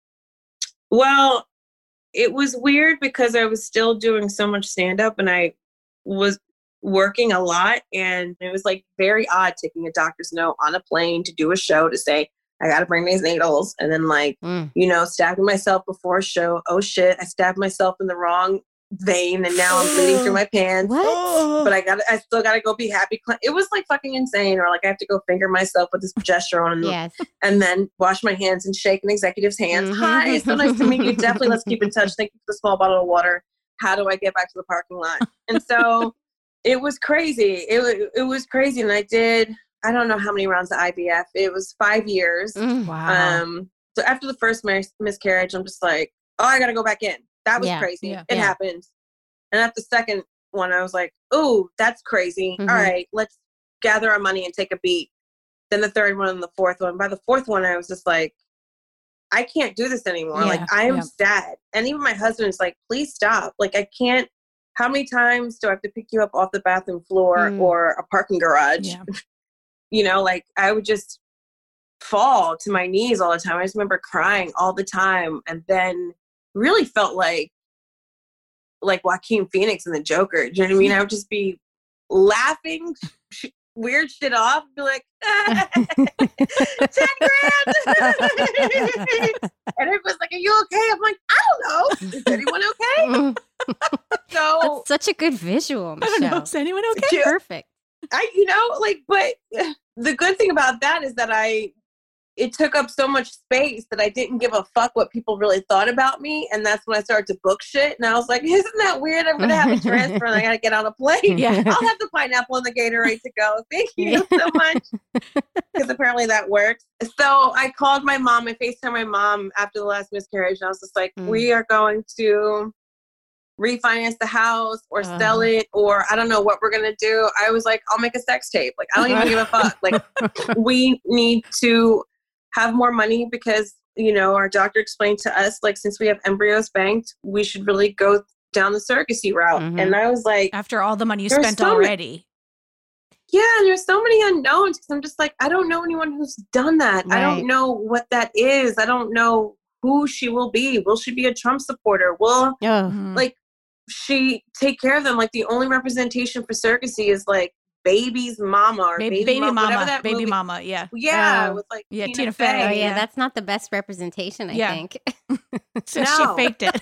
Well, it was weird because I was still doing so much stand up and I was working a lot. And it was like very odd taking a doctor's note on a plane to do a show to say, I got to bring these needles. And then, like, Mm. you know, stabbing myself before a show. Oh, shit. I stabbed myself in the wrong vein and now I'm bleeding through my pants. What? But I got, I still got to go be happy. It was like fucking insane. Or like I have to go finger myself with this progesterone and, Yes. and then wash my hands and shake an executive's hands. Mhm. Hi, so nice to meet you. Definitely, let's keep in touch. Thank you for the small bottle of water. How do I get back to the parking lot? And so it was crazy. It wa- it was crazy, and I did. I don't know how many rounds of I V F. It was five years. Mm. Wow. Um. So after the first mis- miscarriage, I'm just like, oh, I got to go back in. That was Yeah, crazy. yeah, it yeah. happened. And after the second one, I was like, oh, that's crazy. Mhm. All right, let's gather our money and take a beat. Then the third one and the fourth one. By the fourth one, I was just like, I can't do this anymore. Yeah, like, I am yeah. sad. And even my husband is like, please stop. Like, I can't. How many times do I have to pick you up off the bathroom floor Mm. or a parking garage? Yeah. You know, like, I would just fall to my knees all the time. I just remember crying all the time. And then really felt like, like Joaquin Phoenix in The Joker. Do you know what I mean? I would just be laughing sh- weird shit off, be like, ten grand. And everyone's like, are you okay? I'm like, I don't know. Is anyone okay? Mm. So That's such a good visual, I don't know. Michelle. Is anyone okay? Yeah. Perfect. I, you know, like, but the good thing about that is that I, it took up so much space that I didn't give a fuck what people really thought about me. And that's when I started to book shit. And I was like, isn't that weird? I'm going to have a transfer and I got to get on a plane. Yeah. I'll have the pineapple and the Gatorade to go. Thank you so much. Because apparently that works. So I called my mom. I FaceTimed my mom after the last miscarriage. And I was just like, Mm. we are going to refinance the house or Uh-huh. sell it, or I don't know what we're going to do. I was like, I'll make a sex tape. Like, I don't even give a fuck. Like, we need to have more money because, you know, our doctor explained to us, like, since we have embryos banked, we should really go down the surrogacy route. Mhm. And I was like, After all the money you There's spent so many- already. yeah, there's so many unknowns. Cause I'm just like, I don't know anyone who's done that. I Right. don't know what that is. I don't know who she will be. Will she be a Trump supporter? Will, Oh. Mhm. like, she take care of them? Like, the only representation for surrogacy is like baby's mama or Baby, baby, baby mama, mama, whatever that baby movie. mama, yeah. Yeah, Oh. with like Yeah, Tina, Tina Fey. Fey. Oh, yeah, Yeah. that's not the best representation, I Yeah. think. So No. she faked it.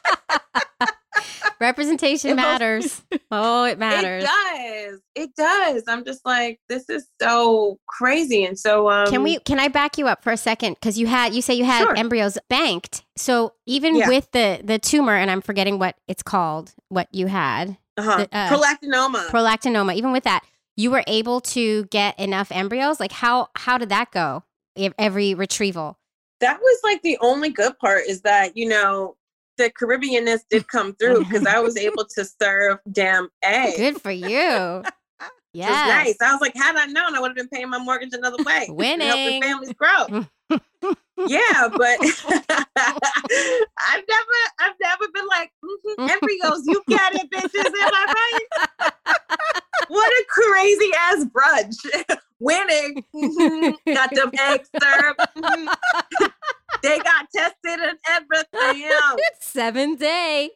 Representation It most- matters. Oh, it matters. It does. It does. I'm just like, this is so crazy. And so, um, Can we? Can I back you up for a second? Because you had, you say you had Sure. embryos banked. So even Yeah. with the the tumor, and I'm forgetting what it's called, what you had, uh-huh. the, uh, prolactinoma. prolactinoma. Even with that, you were able to get enough embryos. Like how how did that go? Ev- Every retrieval. That was like the only good part is that, you know, the Caribbeanness did come through because I was able to serve damn eggs. Good for you. It was Yeah. nice. I was like, had I known, I would have been paying my mortgage another way. and Winning. helping families grow. Yeah, but I've never, I've never been like, mhm, embryos, you got it, bitches. Am I right? What a crazy ass brunch. Winning. Mhm. Got them eggs served. Mhm. They got tested and everything else. Seven day.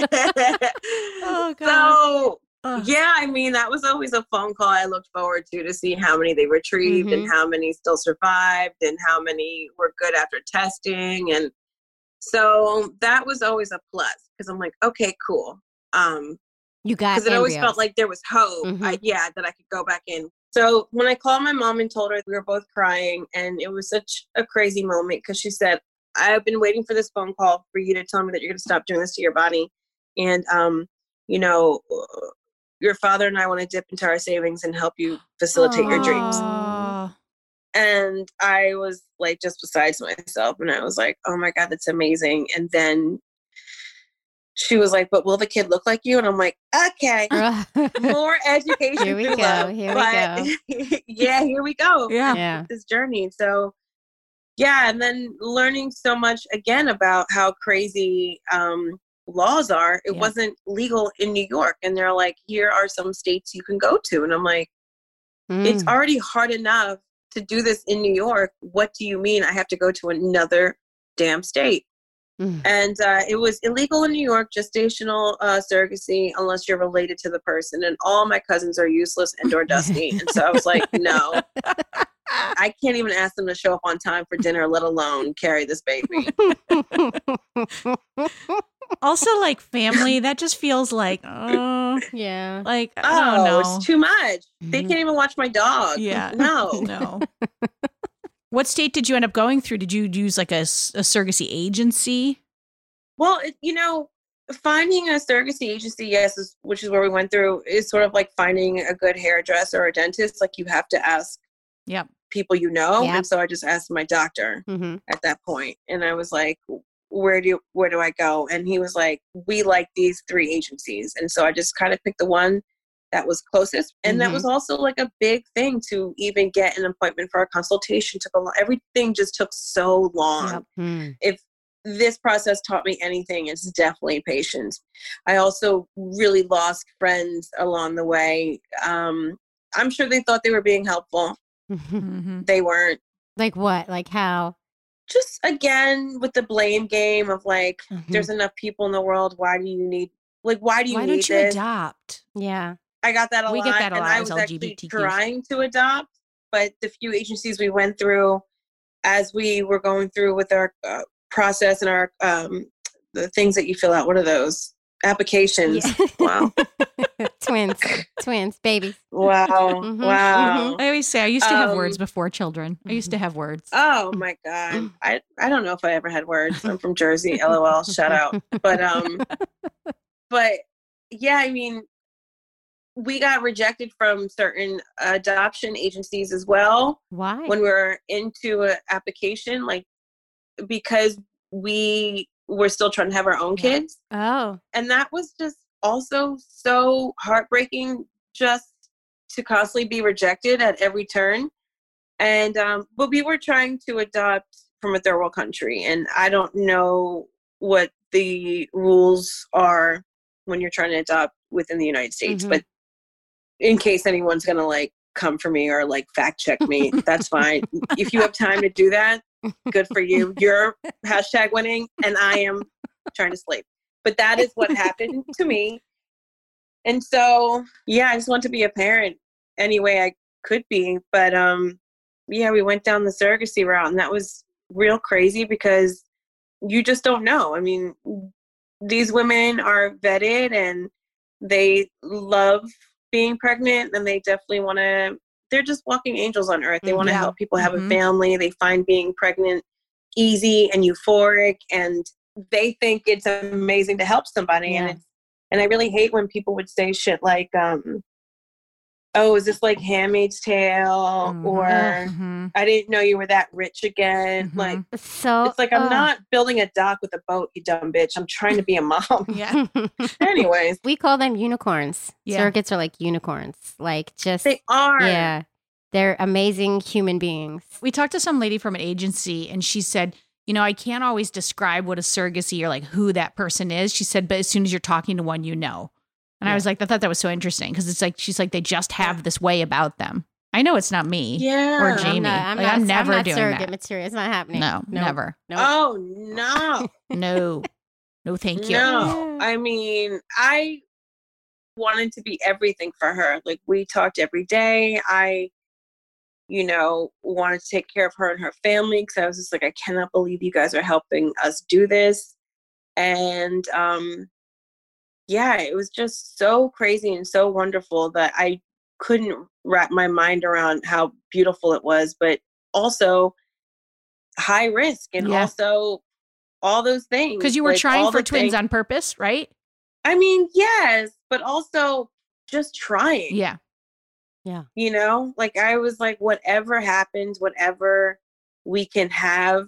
Oh, God. So Ugh. yeah, I mean, that was always a phone call I looked forward to to see how many they retrieved Mhm. and how many still survived and how many were good after testing. And so that was always a plus because I'm like, okay, cool. Um, You got because it always embryos. felt like there was hope. Mhm. I, yeah, that I could go back in. So when I called my mom and told her, we were both crying, and it was such a crazy moment because she said, I've been waiting for this phone call for you to tell me that you're going to stop doing this to your body. And, um, you know, your father and I want to dip into our savings and help you facilitate your dreams. Oh. And I was like just besides myself. And I was like, oh my God, that's amazing. And then she was like, but will the kid look like you? And I'm like, okay, more education. Here we through go, love. here we But yeah, here we go. Yeah. Yeah. This journey. So yeah, and then learning so much again about how crazy um, laws are. It Yeah. wasn't legal in New York. And they're like, here are some states you can go to. And I'm like, it's Mm. already hard enough to do this in New York. What do you mean I have to go to another damn state? Mm. And uh, it was illegal in New York, gestational uh, surrogacy, unless you're related to the person. And all my cousins are useless and or dusty. And so I was like, no, I can't even ask them to show up on time for dinner, let alone carry this baby. Also, like family, that just feels like, oh, Yeah. like, I Oh, don't know. it's too much. They Mhm. can't even watch my dog. Yeah. No. No. What state did you end up going through? Did you use like a, s- a surrogacy agency? Well, it, you know, finding a surrogacy agency, yes, is, which is where we went through, is sort of like finding a good hairdresser or a dentist. Like you have to ask Yep. people you know. Yep. And so I just asked my doctor Mm-hmm. at that point, and I was like, where do you, where do I go? And he was like, we like these three agencies. And so I just kind of picked the one that was closest. And that Mhm. was also like a big thing to even get an appointment for a consultation. Took a lot, everything just took so long. Yep. Mm. If this process taught me anything, it's definitely patience. I also really lost friends along the way. Um, I'm sure they thought they were being helpful. Mm-hmm. They weren't. Like what? Like how? Just again with the blame game of like, Mhm. there's enough people in the world. Why do you need, like, why do you Why need don't you this? adopt? Yeah. I got that a We lot. get that a and lot I as was actually L G B T Qs. trying to adopt, but the few agencies we went through as we were going through with our uh, process and our, um, the things that you fill out, what are those? Applications. Yeah. Wow. Twins. Twins. Babies. Wow. Mhm, Wow. I always say I used to have Um, words before children. I used to have words. Oh my God. I, I don't know if I ever had words. I'm from Jersey. LOL. Shout out. But, um, but yeah, I mean, we got rejected from certain adoption agencies as well Why? when we were into an application, like because we were still trying to have our own Yeah. kids. oh. And that was just also so heartbreaking, just to constantly be rejected at every turn. And um, but we were trying to adopt from a third world country, and I don't know what the rules are when you're trying to adopt within the United States. Mhm. But in case anyone's gonna like come for me or like fact check me, that's fine. If you have time to do that, good for you. You're hashtag winning, and I am trying to sleep. But that is what happened to me. And so, yeah, I just want to be a parent any way I could be. But um, yeah, we went down the surrogacy route, and that was real crazy because you just don't know. I mean, these women are vetted and they love being pregnant, and they definitely want to, they're just walking angels on earth. They want to Yeah. help people have Mhm. a family. They find being pregnant easy and euphoric, and they think it's amazing to help somebody. Yeah. And it's, and I really hate when people would say shit like, um, oh, is this like Handmaid's Tale? Mhm. Or Mhm. I didn't know you were that rich again. Mhm. Like, So it's like, I'm ugh. not building a dock with a boat, you dumb bitch. I'm trying to be a mom. Yeah. Anyways, we call them unicorns. Yeah. Surrogates are like unicorns. Like just they are. yeah. They're amazing human beings. We talked to some lady from an agency and she said, you know, I can't always describe what a surrogacy or like who that person is. She said, but as soon as you're talking to one, you know. And I Yeah. was like, I thought that was so interesting because it's like, she's like, they just have this way about them. I know it's not me. Yeah. Or I'm Jamie. not, I'm Like, not, I'm never not doing surrogate that. material. It's not happening. No, Nope. never. Nope. Oh, no. No, no, thank you. No. I mean, I wanted to be everything for her. Like, we talked every day. I, you know, wanted to take care of her and her family because I was just like, I cannot believe you guys are helping us do this. And, um, yeah, it was just so crazy and so wonderful that I couldn't wrap my mind around how beautiful it was, but also high risk and Yeah. also all those things. Because you were like, trying all for the twins things- on purpose, right? I mean, yes, but also just trying. Yeah. Yeah. You know, like I was like, whatever happens, whatever we can have,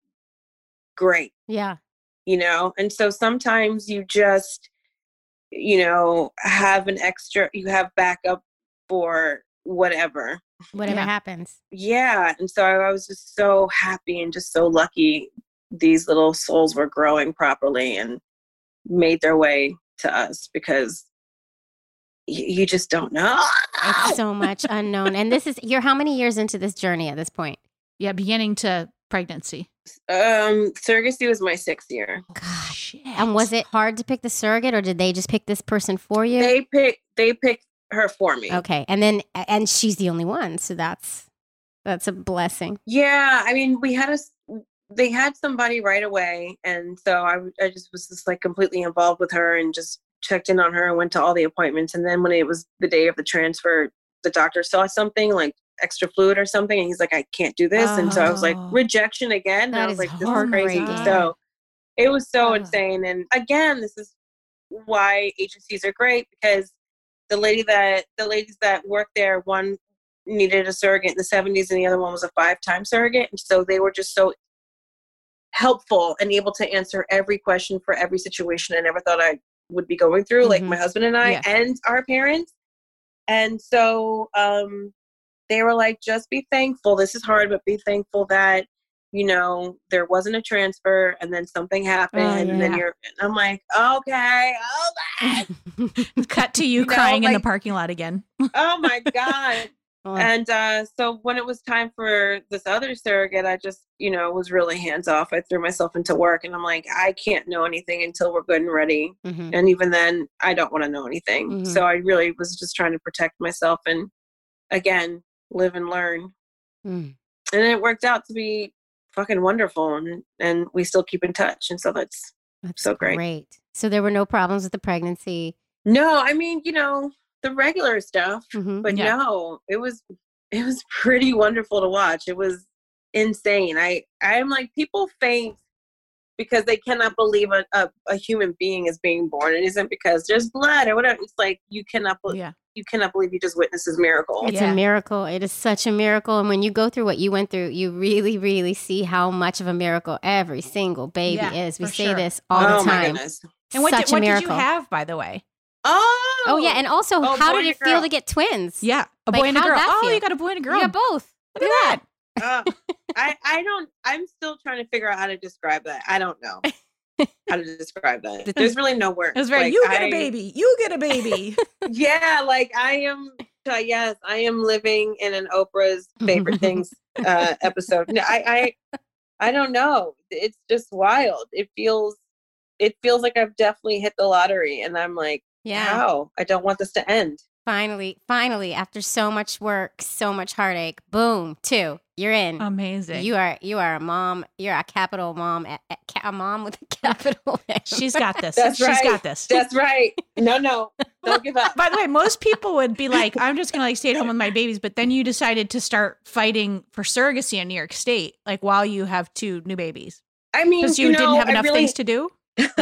great, Yeah. you know? And so sometimes you just, you know, have an extra, you have backup for whatever. Whatever Yeah. happens. Yeah. And so I was just so happy and just so lucky these little souls were growing properly and made their way to us because y- you just don't know. It's so much unknown. And this is, you're how many years into this journey at this point? Yeah, beginning to pregnancy. Um, surrogacy was my sixth year. God. Shit. And was it hard to pick the surrogate or did they just pick this person for you? They picked, they picked her for me. Okay. And then, and she's the only one. So that's, that's a blessing. Yeah. I mean, we had a, s- they had somebody right away. And so I, w- I just was just like completely involved with her and just checked in on her and went to all the appointments. And then when it was the day of the transfer, the doctor saw something like extra fluid or something. And he's like, I can't do this. And so I was like, Oh. rejection again. And That I was is like, this is crazy. heartbreaking. So it was so Oh. insane. And again, this is why agencies are great because the lady that, the ladies that worked there, one needed a surrogate in the seventies and the other one was a five-time surrogate. And so they were just so helpful and able to answer every question for every situation I never thought I would be going through, like Mhm. my husband and I Yeah. and our parents. And so um, they were like, just be thankful. This is hard, but be thankful that, you know, there wasn't a transfer and then something happened. Oh, And then yeah. you're, and I'm like, okay, okay. Cut to you You know, crying in the like- parking lot again. Oh my God. Oh, And uh, so when it was time for this other surrogate, I just, you know, was really hands off. I threw myself into work and I'm like, I can't know anything until we're good and ready. mhm. And even then, I don't want to know anything. Mhm. So I really was just trying to protect myself and, again, live and learn. Mm. And it worked out to be fucking wonderful. And, and we still keep in touch. And so that's, That's so great. So there were no problems with the pregnancy. no, I mean, you know, the regular stuff. Mhm. But Yeah. no, it was it was pretty wonderful to watch. It was insane. I I'm like, people faint because they cannot believe a, a, a human being is being born. It isn't because there's blood or whatever. It's like you cannot be- Yeah. you cannot believe you just witnessed this miracle. It's Yeah. a miracle. It is such a miracle. And when you go through what you went through, you really, really see how much of a miracle every single baby Yeah, is. We for say sure. this all oh the my time. goodness. And what, Such did, what a did you miracle. have, by the way? Oh, Oh yeah, and also, Oh, how boy did and it a feel girl. to get twins? Yeah. A Like, boy and a how'd girl. that Oh, feel? you got a boy and a girl. You got both. Look at that. Uh, I I don't. I'm still trying to figure out how to describe that. I don't know how to describe that. There's really no words. It was very, Like, you get I- a baby. You get a baby. Yeah, like I am. Uh, yes, I am living in an Oprah's favorite things uh, episode. No, I, I, I don't know. It's just wild. It feels, it feels like I've definitely hit the lottery, and I'm like, Yeah. how? I don't want this to end. Finally, finally, after so much work, so much heartache, boom, two, you're in. Amazing. You are you are a mom. You're a capital mom. A, a, ca- a mom with a capital M. She's got this. That's She's right. got this. That's right. No, no, don't give up. By the way, most people would be like, I'm just going to like stay at home with my babies. But then you decided to start fighting for surrogacy in New York State, like while you have two new babies. I mean, Because you, you know, didn't have I enough really, things to do.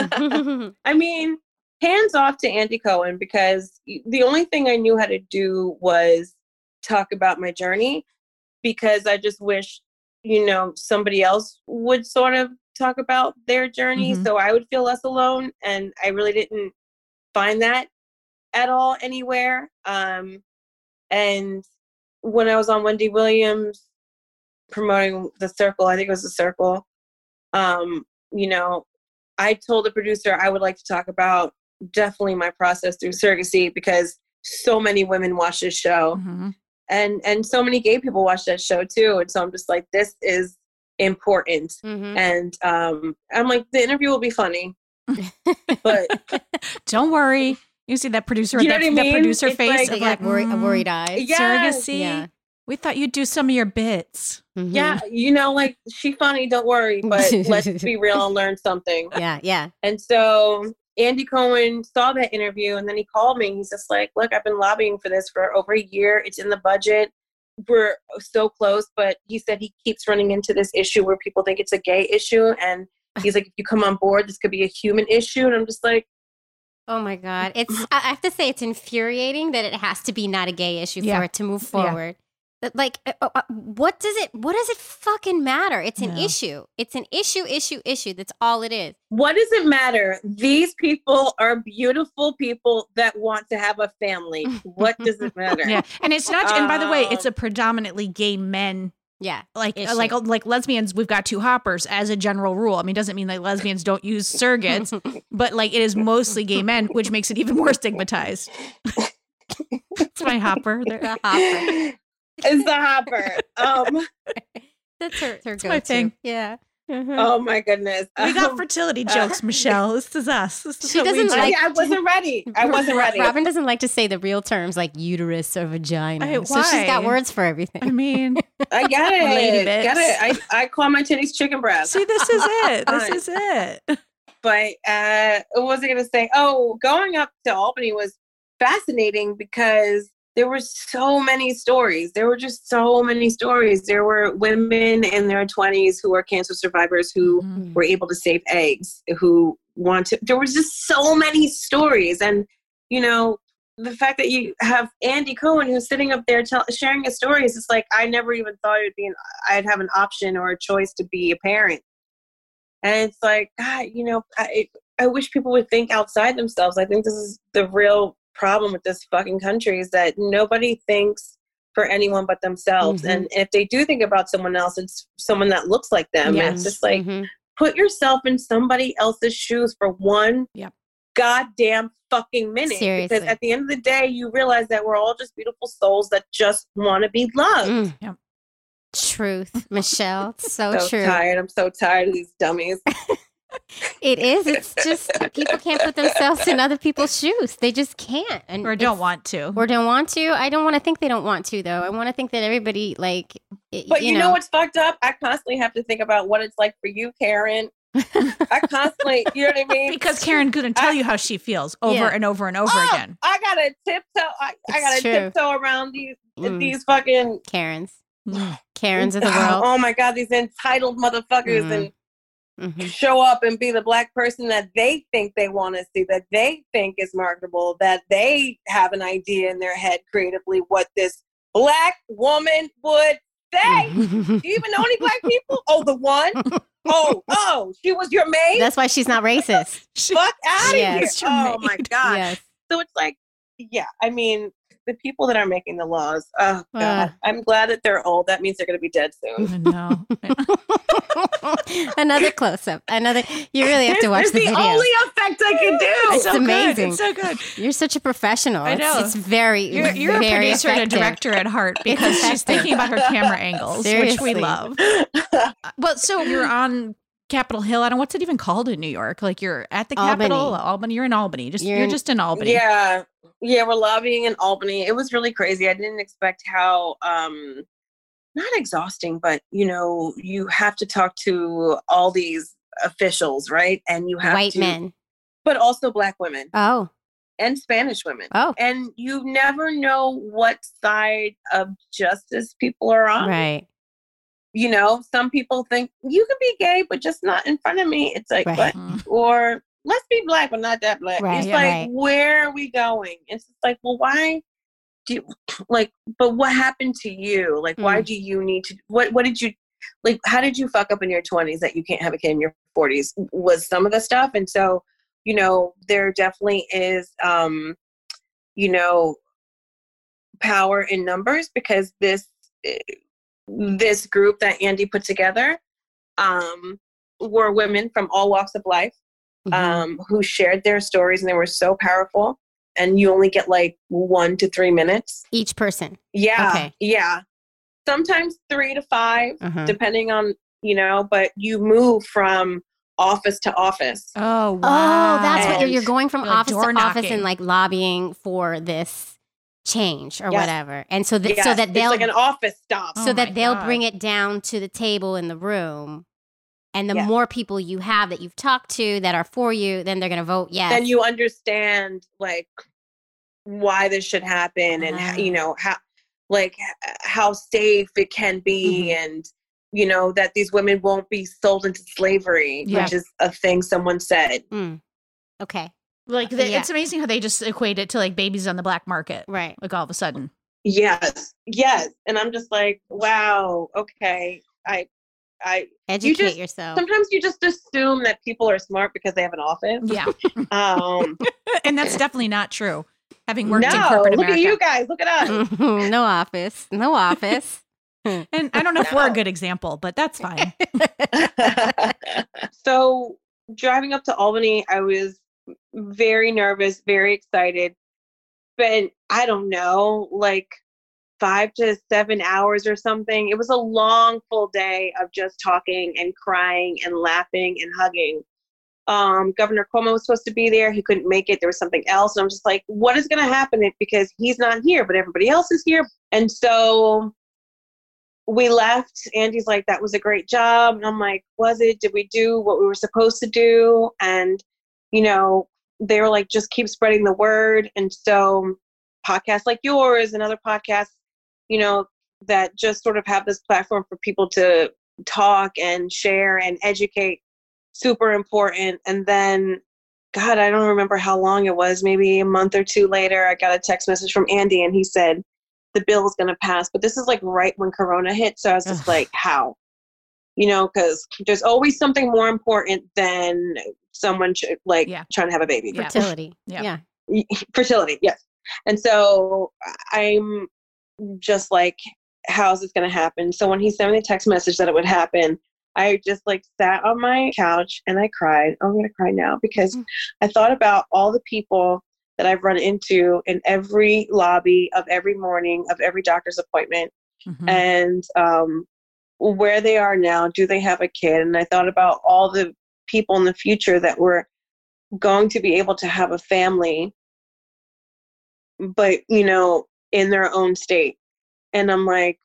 I mean, hands off to Andy Cohen because the only thing I knew how to do was talk about my journey because I just wish, you know, somebody else would sort of talk about their journey Mhm. so I would feel less alone. And I really didn't find that at all anywhere. Um, and when I was on Wendy Williams promoting The Circle, I think it was The Circle, um, you know, I told the producer I would like to talk about definitely my process through surrogacy because so many women watch this show Mhm. and and so many gay people watch that show too. And so I'm just like, this is important. Mhm. And um, I'm like, the interview will be funny, but Don't worry. You see that producer, You know that, what I that mean? producer It's face like- They of got like, worried, mm, worried eyes. Yes. surrogacy. Yeah. We thought you'd do some of your bits. Mhm. yeah, you know, like she funny, don't worry, but let's be real and learn something. Yeah. Yeah. And so Andy Cohen saw that interview and then he called me. He's just like, look, I've been lobbying for this for over a year. It's in the budget. We're so close. But he said he keeps running into this issue where people think it's a gay issue. And he's like, if you come on board, this could be a human issue. And I'm just like, Oh my God. It's, I have to say, it's infuriating that it has to be not a gay issue Yeah. for it to move Yeah. forward. That, Like, uh, uh, what does it, what does it fucking matter? It's an Yeah. issue. It's an issue, issue, issue. That's all it is. What does it matter? These people are beautiful people that want to have a family. What does it matter? Yeah, and it's not. And by the way, it's a Um, predominantly gay men. Yeah. Like Issue. like like lesbians, we've got two hoppers as a general rule. I mean, doesn't mean that lesbians don't use surrogates, but like it is mostly gay men, which makes it even more stigmatized. It's my hopper. There. The hopper. It's the hopper. Um, That's her, her go-to. my thing. Yeah. Mhm. oh my goodness. We got Um, fertility jokes, Michelle. This is us. This is She what we doesn't do. like- I, I wasn't ready. I wasn't Ro- ready. Robin doesn't like to say the real terms like uterus or vagina. I- so she's got why? words for everything. I mean, I get Lady it. bits. Get it. I, I call my titties chicken breast. see, this is it. This is it. But uh, what was I going to say? Oh, going up to Albany was fascinating because there were so many stories. There were just so many stories. There were women in their twenties who were cancer survivors who Mhm. were able to save eggs, who want to. There was just so many stories. And, you know, the fact that you have Andy Cohen who's sitting up there tell, sharing his stories, it's like, I never even thought it'd be an, I'd have an option or a choice to be a parent. And it's like, God, you know, I, I wish people would think outside themselves. I think this is the real problem with this fucking country is that nobody thinks for anyone but themselves. Mhm. And if they do think about someone else, it's someone that looks like them. And it's Yes. just like, Mhm. put yourself in somebody else's shoes for one Yep. goddamn fucking minute. Seriously. Because at the end of the day, you realize that we're all just beautiful souls that just want to be loved. Mm. Yep. Truth, Michelle. It's so, so true. tired. I'm so tired of these dummies. It is. It's just people can't put themselves in other people's shoes. They just can't. And Or don't it's- want to. Or don't want to. I don't want to think they don't want to, though. I want to think that everybody, like, i- But you, know. what's fucked up? I constantly have to think about what it's like for you, Karen. I constantly, you know what I mean? Because Karen couldn't tell I- you how she feels over Yeah. and over and over Oh, again. I gotta tiptoe. I, I It's gotta true. tiptoe around these Mm. these fucking Karens. Mm. Karens of the world. Oh my god, these entitled motherfuckers Mm. and Mhm. show up and be the black person that they think they want to see, that they think is marketable, that they have an idea in their head creatively what this black woman would say. Do you even know any black people? Oh, the one? Oh, oh, she was your maid? That's why she's not racist. Fuck out of Yes. here. Oh my God. Yes. So it's like, yeah, I mean, the people that are making the laws, oh God, Uh. I'm glad that they're old. That means they're going to be dead soon. No. Another close up. Another. You really have to watch It's the the video. only effect I can do. It's so good. amazing. It's so good. You're such a professional. I know. It's, it's very, You're, you're a very producer and a effective. director at heart because she's effective. thinking about her camera angles, which Seriously. we love. Well, so you're on Capitol Hill. I don't know what's it even called in New York. Like you're at the Albany. Capitol, Albany. You're in Albany. Just You're you're, in- just in Albany. Yeah. Yeah, we're lobbying in Albany. It was really crazy. I didn't expect how um not exhausting, but you know, you have to talk to all these officials, right? And you have White to men. but also black women Oh. and Spanish women. Oh. And you never know what side of justice people are on. Right. You know, some people think you can be gay, but just not in front of me. It's like, Right. what? Mm. Or let's be black, but not that black. Right, It's yeah, like, right. where are we going? It's just like, well, why do you, like, but what happened to you? Like, why Mm. do you need to, what, what did you, like, how did you fuck up in your twenties that you can't have a kid in your forties? Was some of the stuff. And so, you know, there definitely is, um, you know, power in numbers because this, this group that Andy put together, um, were women from all walks of life, Mhm. um, who shared their stories, and they were so powerful. And you only get like one to three minutes. Each person. Yeah, Okay. yeah. Sometimes three to five, Uh-huh. depending on, you know. But you move from office to office. Oh wow. Oh, that's what you're, And- you're going from You're, like, office door to office knocking. and like lobbying for this change or Yes. whatever. And so that Yes, so that it's they'll like an office stop. Oh so my that they'll God. bring it down to the table in the room. And the Yeah. more people you have that you've talked to that are for you, then they're going to vote yes. Then you understand like why this should happen, and Uh-huh. you know how, like h- how safe it can be, Mhm. and you know that these women won't be sold into slavery, Yeah. which is a thing someone said. Mm. Okay. Like the, Yeah. it's amazing how they just equate it to like babies on the black market. Right. Like all of a sudden. Yes, yes. And I'm just like, wow, okay. I, I, Educate just- yourself. sometimes you just assume that people are smart because they have an office. Yeah. Um, And that's definitely not true. Having worked in no, corporate look America. at you guys. Look at us. no office. No office. And I don't know if we're a No. good example, but that's fine. So driving up to Albany, I was very nervous, very excited. Spent, I don't know, like five to seven hours or something. It was a long, full day of just talking and crying and laughing and hugging. Um, Governor Cuomo was supposed to be there. He couldn't make it. There was something else. And I'm just like, what is going to happen if, because he's not here, but everybody else is here. And so we left. Andy's like, that was a great job. And I'm like, was it? Did we do what we were supposed to do? And, you know, they were like, just keep spreading the word. And so podcasts like yours and other podcasts, you know, that just sort of have this platform for people to talk and share and educate, super important. And then, God, I don't remember how long it was, maybe a month or two later, I got a text message from Andy and he said, the bill is going to pass. But this is like right when Corona hit. So I was just Ugh. like, how? You know, because there's always something more important than someone ch- like Yeah. trying to have a baby. Yeah. Fertility. Yeah. Yeah. Fertility, yes. And so I'm just like, how's this going to happen? So when he sent me the text message that it would happen, I just like sat on my couch and I cried. I'm going to cry now because Mm. I thought about all the people that I've run into in every lobby of every morning of every doctor's appointment Mhm. and um, where they are now. Do they have a kid? And I thought about all the people in the future that were going to be able to have a family, but, you know, in their own state. And I'm like,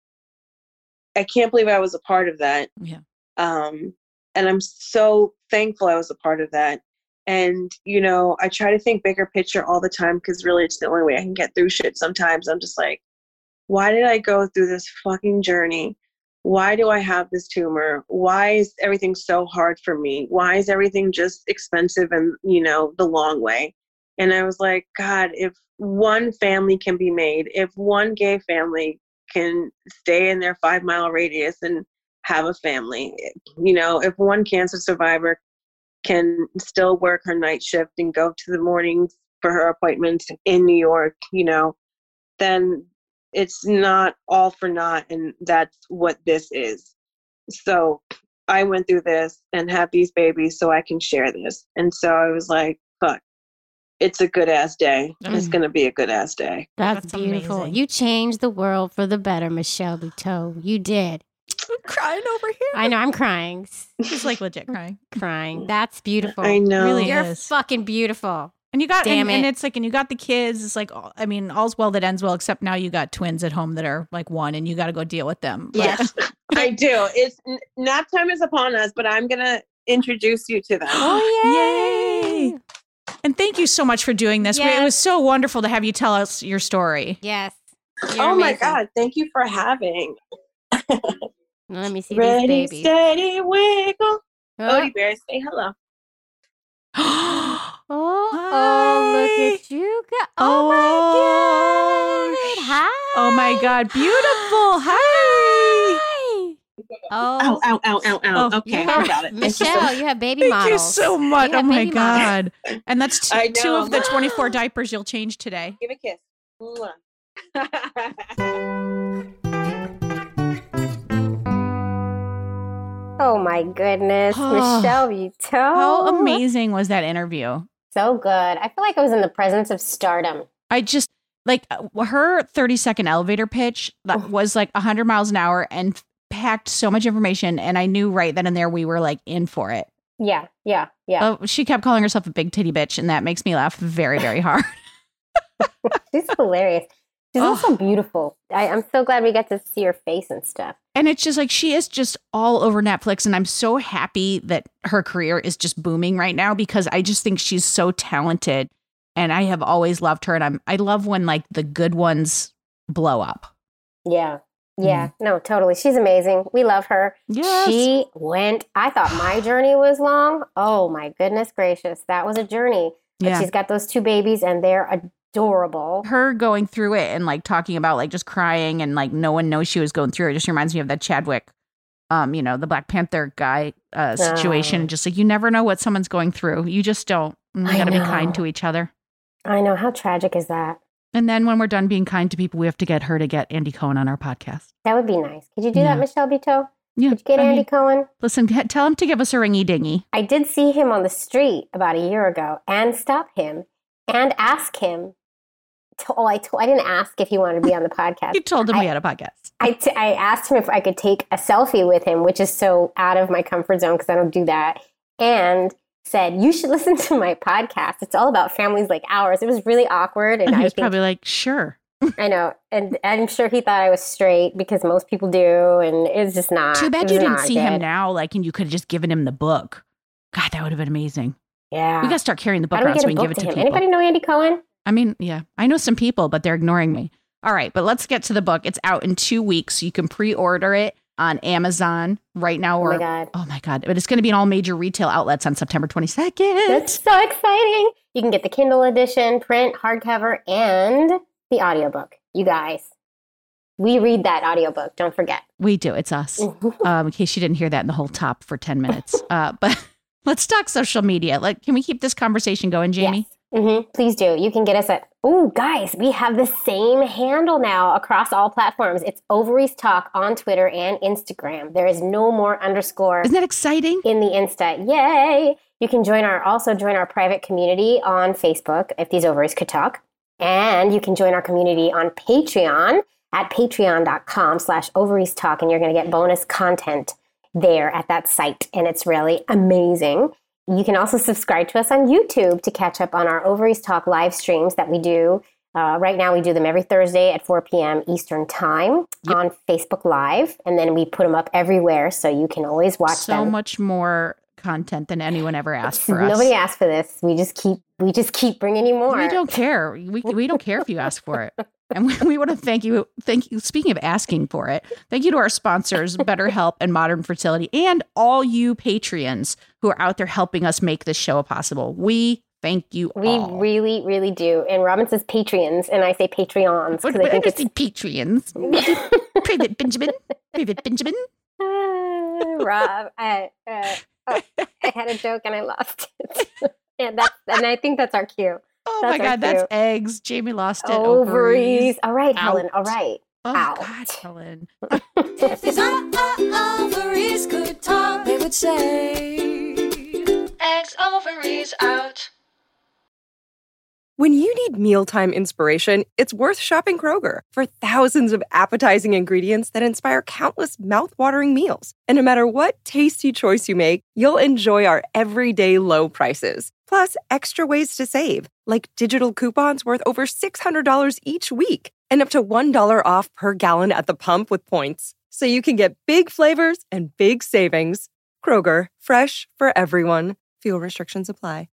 I can't believe I was a part of that. Yeah. Um, and I'm so thankful I was a part of that. And, you know, I try to think bigger picture all the time because really it's the only way I can get through shit. Sometimes I'm just like, why did I go through this fucking journey? Why do I have this tumor? Why is everything so hard for me? Why is everything just expensive and, you know, the long way? And I was like, God, if one family can be made, if one gay family can stay in their five mile radius and have a family, you know, if one cancer survivor can still work her night shift and go to the mornings for her appointments in New York, you know, then it's not all for naught. And that's what this is. So I went through this and have these babies so I can share this. And so I was like, fuck, it's a good ass day. It's Mm. going to be a good ass day. That's, That's beautiful. amazing. You changed the world for the better, Michelle Buteau. You did. I'm crying over here. I know. I'm crying. Just like legit crying. Crying. That's beautiful. I know. Really You're is. fucking beautiful. And you got, Damn and, and it. it's like, and you got the kids. It's like, all- I mean, all's well that ends well, except now you got twins at home that are like one, and you got to go deal with them. But- Yes. I do. It's n- nap time is upon us, but I'm going to introduce you to them. Oh, yay. Yay. And thank you so much for doing this. Yes. It was so wonderful to have you tell us your story. Yes. You're Oh my amazing. God. Thank you for having. Let me see Ready, these babies. steady, wiggle. Oh, Odie Bear, say hello. oh, oh, look Hi. at you. Go- oh, my God. Hi. Oh my God. Beautiful. Hi. Hi. Ow, Oh, ow, ow, ow, ow. Oh, okay, you I have- got it. Thank you so Michelle, much. you have baby Thank models. you so much. You Oh have my baby models. God. And that's t- I two know. of the twenty-four diapers you'll change today. Give a kiss. Mwah. Oh my goodness, Michelle Buteau. How amazing was that interview? So good. I feel like I was in the presence of stardom. I just like uh, her thirty second elevator pitch that was like one hundred miles an hour and packed so much information. And I knew right then and there we were like in for it. Yeah, yeah, yeah. Oh, she kept calling herself a big titty bitch, and that makes me laugh very, very hard. She's hilarious. She's Oh. also beautiful. I, I'm so glad we get to see her face and stuff. And it's just like she is just all over Netflix. And I'm so happy that her career is just booming right now because I just think she's so talented. And I have always loved her. And I'm I love when like the good ones blow up. Yeah, yeah. No, totally. She's amazing. We love her. Yes. She went, I thought my journey was long. Oh my goodness gracious. That was a journey. But Yeah. she's got those two babies, and they're adorable. Her going through it and like talking about like just crying and like no one knows she was going through it just reminds me of that Chadwick, um, you know, the Black Panther guy uh, situation. Oh. Just like you never know what someone's going through. You just don't. And we I got to be know. kind to each other. I know. How tragic is that? And then when we're done being kind to people, we have to get her to get Andy Cohen on our podcast. That would be nice. Could you do Yeah. that, Michelle Buteau? Yeah. Could you get I Andy mean, Cohen? listen, get- tell him to give us a ringy dingy. I did see him on the street about a year ago and stop him and ask him. To, oh, I, to, I didn't ask if he wanted to be on the podcast. You told him I, we had a podcast. I, t- I asked him if I could take a selfie with him, which is so out of my comfort zone because I don't do that. And said, you should listen to my podcast. It's all about families like ours. It was really awkward. And And he I was think, probably like, sure. I know. And I'm sure he thought I was straight because most people do. And it's just not. Too it bad was you didn't not see good. him now. Like, and you could have just given him the book. God, that would have been amazing. Yeah. We got to start carrying the book How do we around get so a we can book give it to to him? people. Anybody know Andy Cohen? I mean, yeah, I know some people, but they're ignoring me. All right, but let's get to the book. It's out in two weeks. You can pre-order it on Amazon right now. Oh Or, my God. oh my God. But it's going to be in all major retail outlets on September twenty-second. That's so exciting. You can get the Kindle edition, print, hardcover, and the audiobook. You guys, we read that audiobook. Don't forget. We do. It's us. um, in case you didn't hear that in the whole top for ten minutes. Uh, but let's talk social media. Like, can we keep this conversation going, Jamie? Yes. Mm-hmm. Please do. You can get us at, oh, guys, we have the same handle now across all platforms. It's Ovaries Talk on Twitter and Instagram. There is no more underscore Isn't that exciting? in the Insta. Yay! You can join our, also join our private community on Facebook, If These Ovaries Could Talk. And you can join our community on Patreon at patreon.com slash ovaries talk. And you're going to get bonus content there at that site. And it's really amazing. You can also subscribe to us on YouTube to catch up on our Ovaries Talk live streams that we do. Uh, right now, we do them every Thursday at four p.m. Eastern Time Yep. on Facebook Live. And then we put them up everywhere so you can always watch so them. much more content than anyone ever asked for us. Nobody asked for this. We just keep we just keep bringing you more. We don't care. We, we don't care if you ask for it. And we, we want to thank you. Thank you. Speaking of asking for it, thank you to our sponsors, BetterHelp and Modern Fertility, and all you Patreons who are out there helping us make this show possible. We thank you We all. really, really do. And Robin says Patreons, and I say Patreons But, because I but I think just it's say Patreons. Private Benjamin. Private Benjamin. Ah, Rob. I, uh, oh, I had a joke and I lost it. yeah, that's and I think that's our cue. Oh That's my our God, that's cue. eggs. Jamie lost it. Ovaries. All right, Helen. Out. All right. Oh Out. God, Helen. If these o- o- ovaries could talk, they would say, Eggs, ovaries out. When you need mealtime inspiration, it's worth shopping Kroger for thousands of appetizing ingredients that inspire countless mouthwatering meals. And no matter what tasty choice you make, you'll enjoy our everyday low prices. Plus, extra ways to save, like digital coupons worth over six hundred dollars each week and up to one dollar off per gallon at the pump with points. So you can get big flavors and big savings. Kroger, fresh for everyone. Fuel restrictions apply.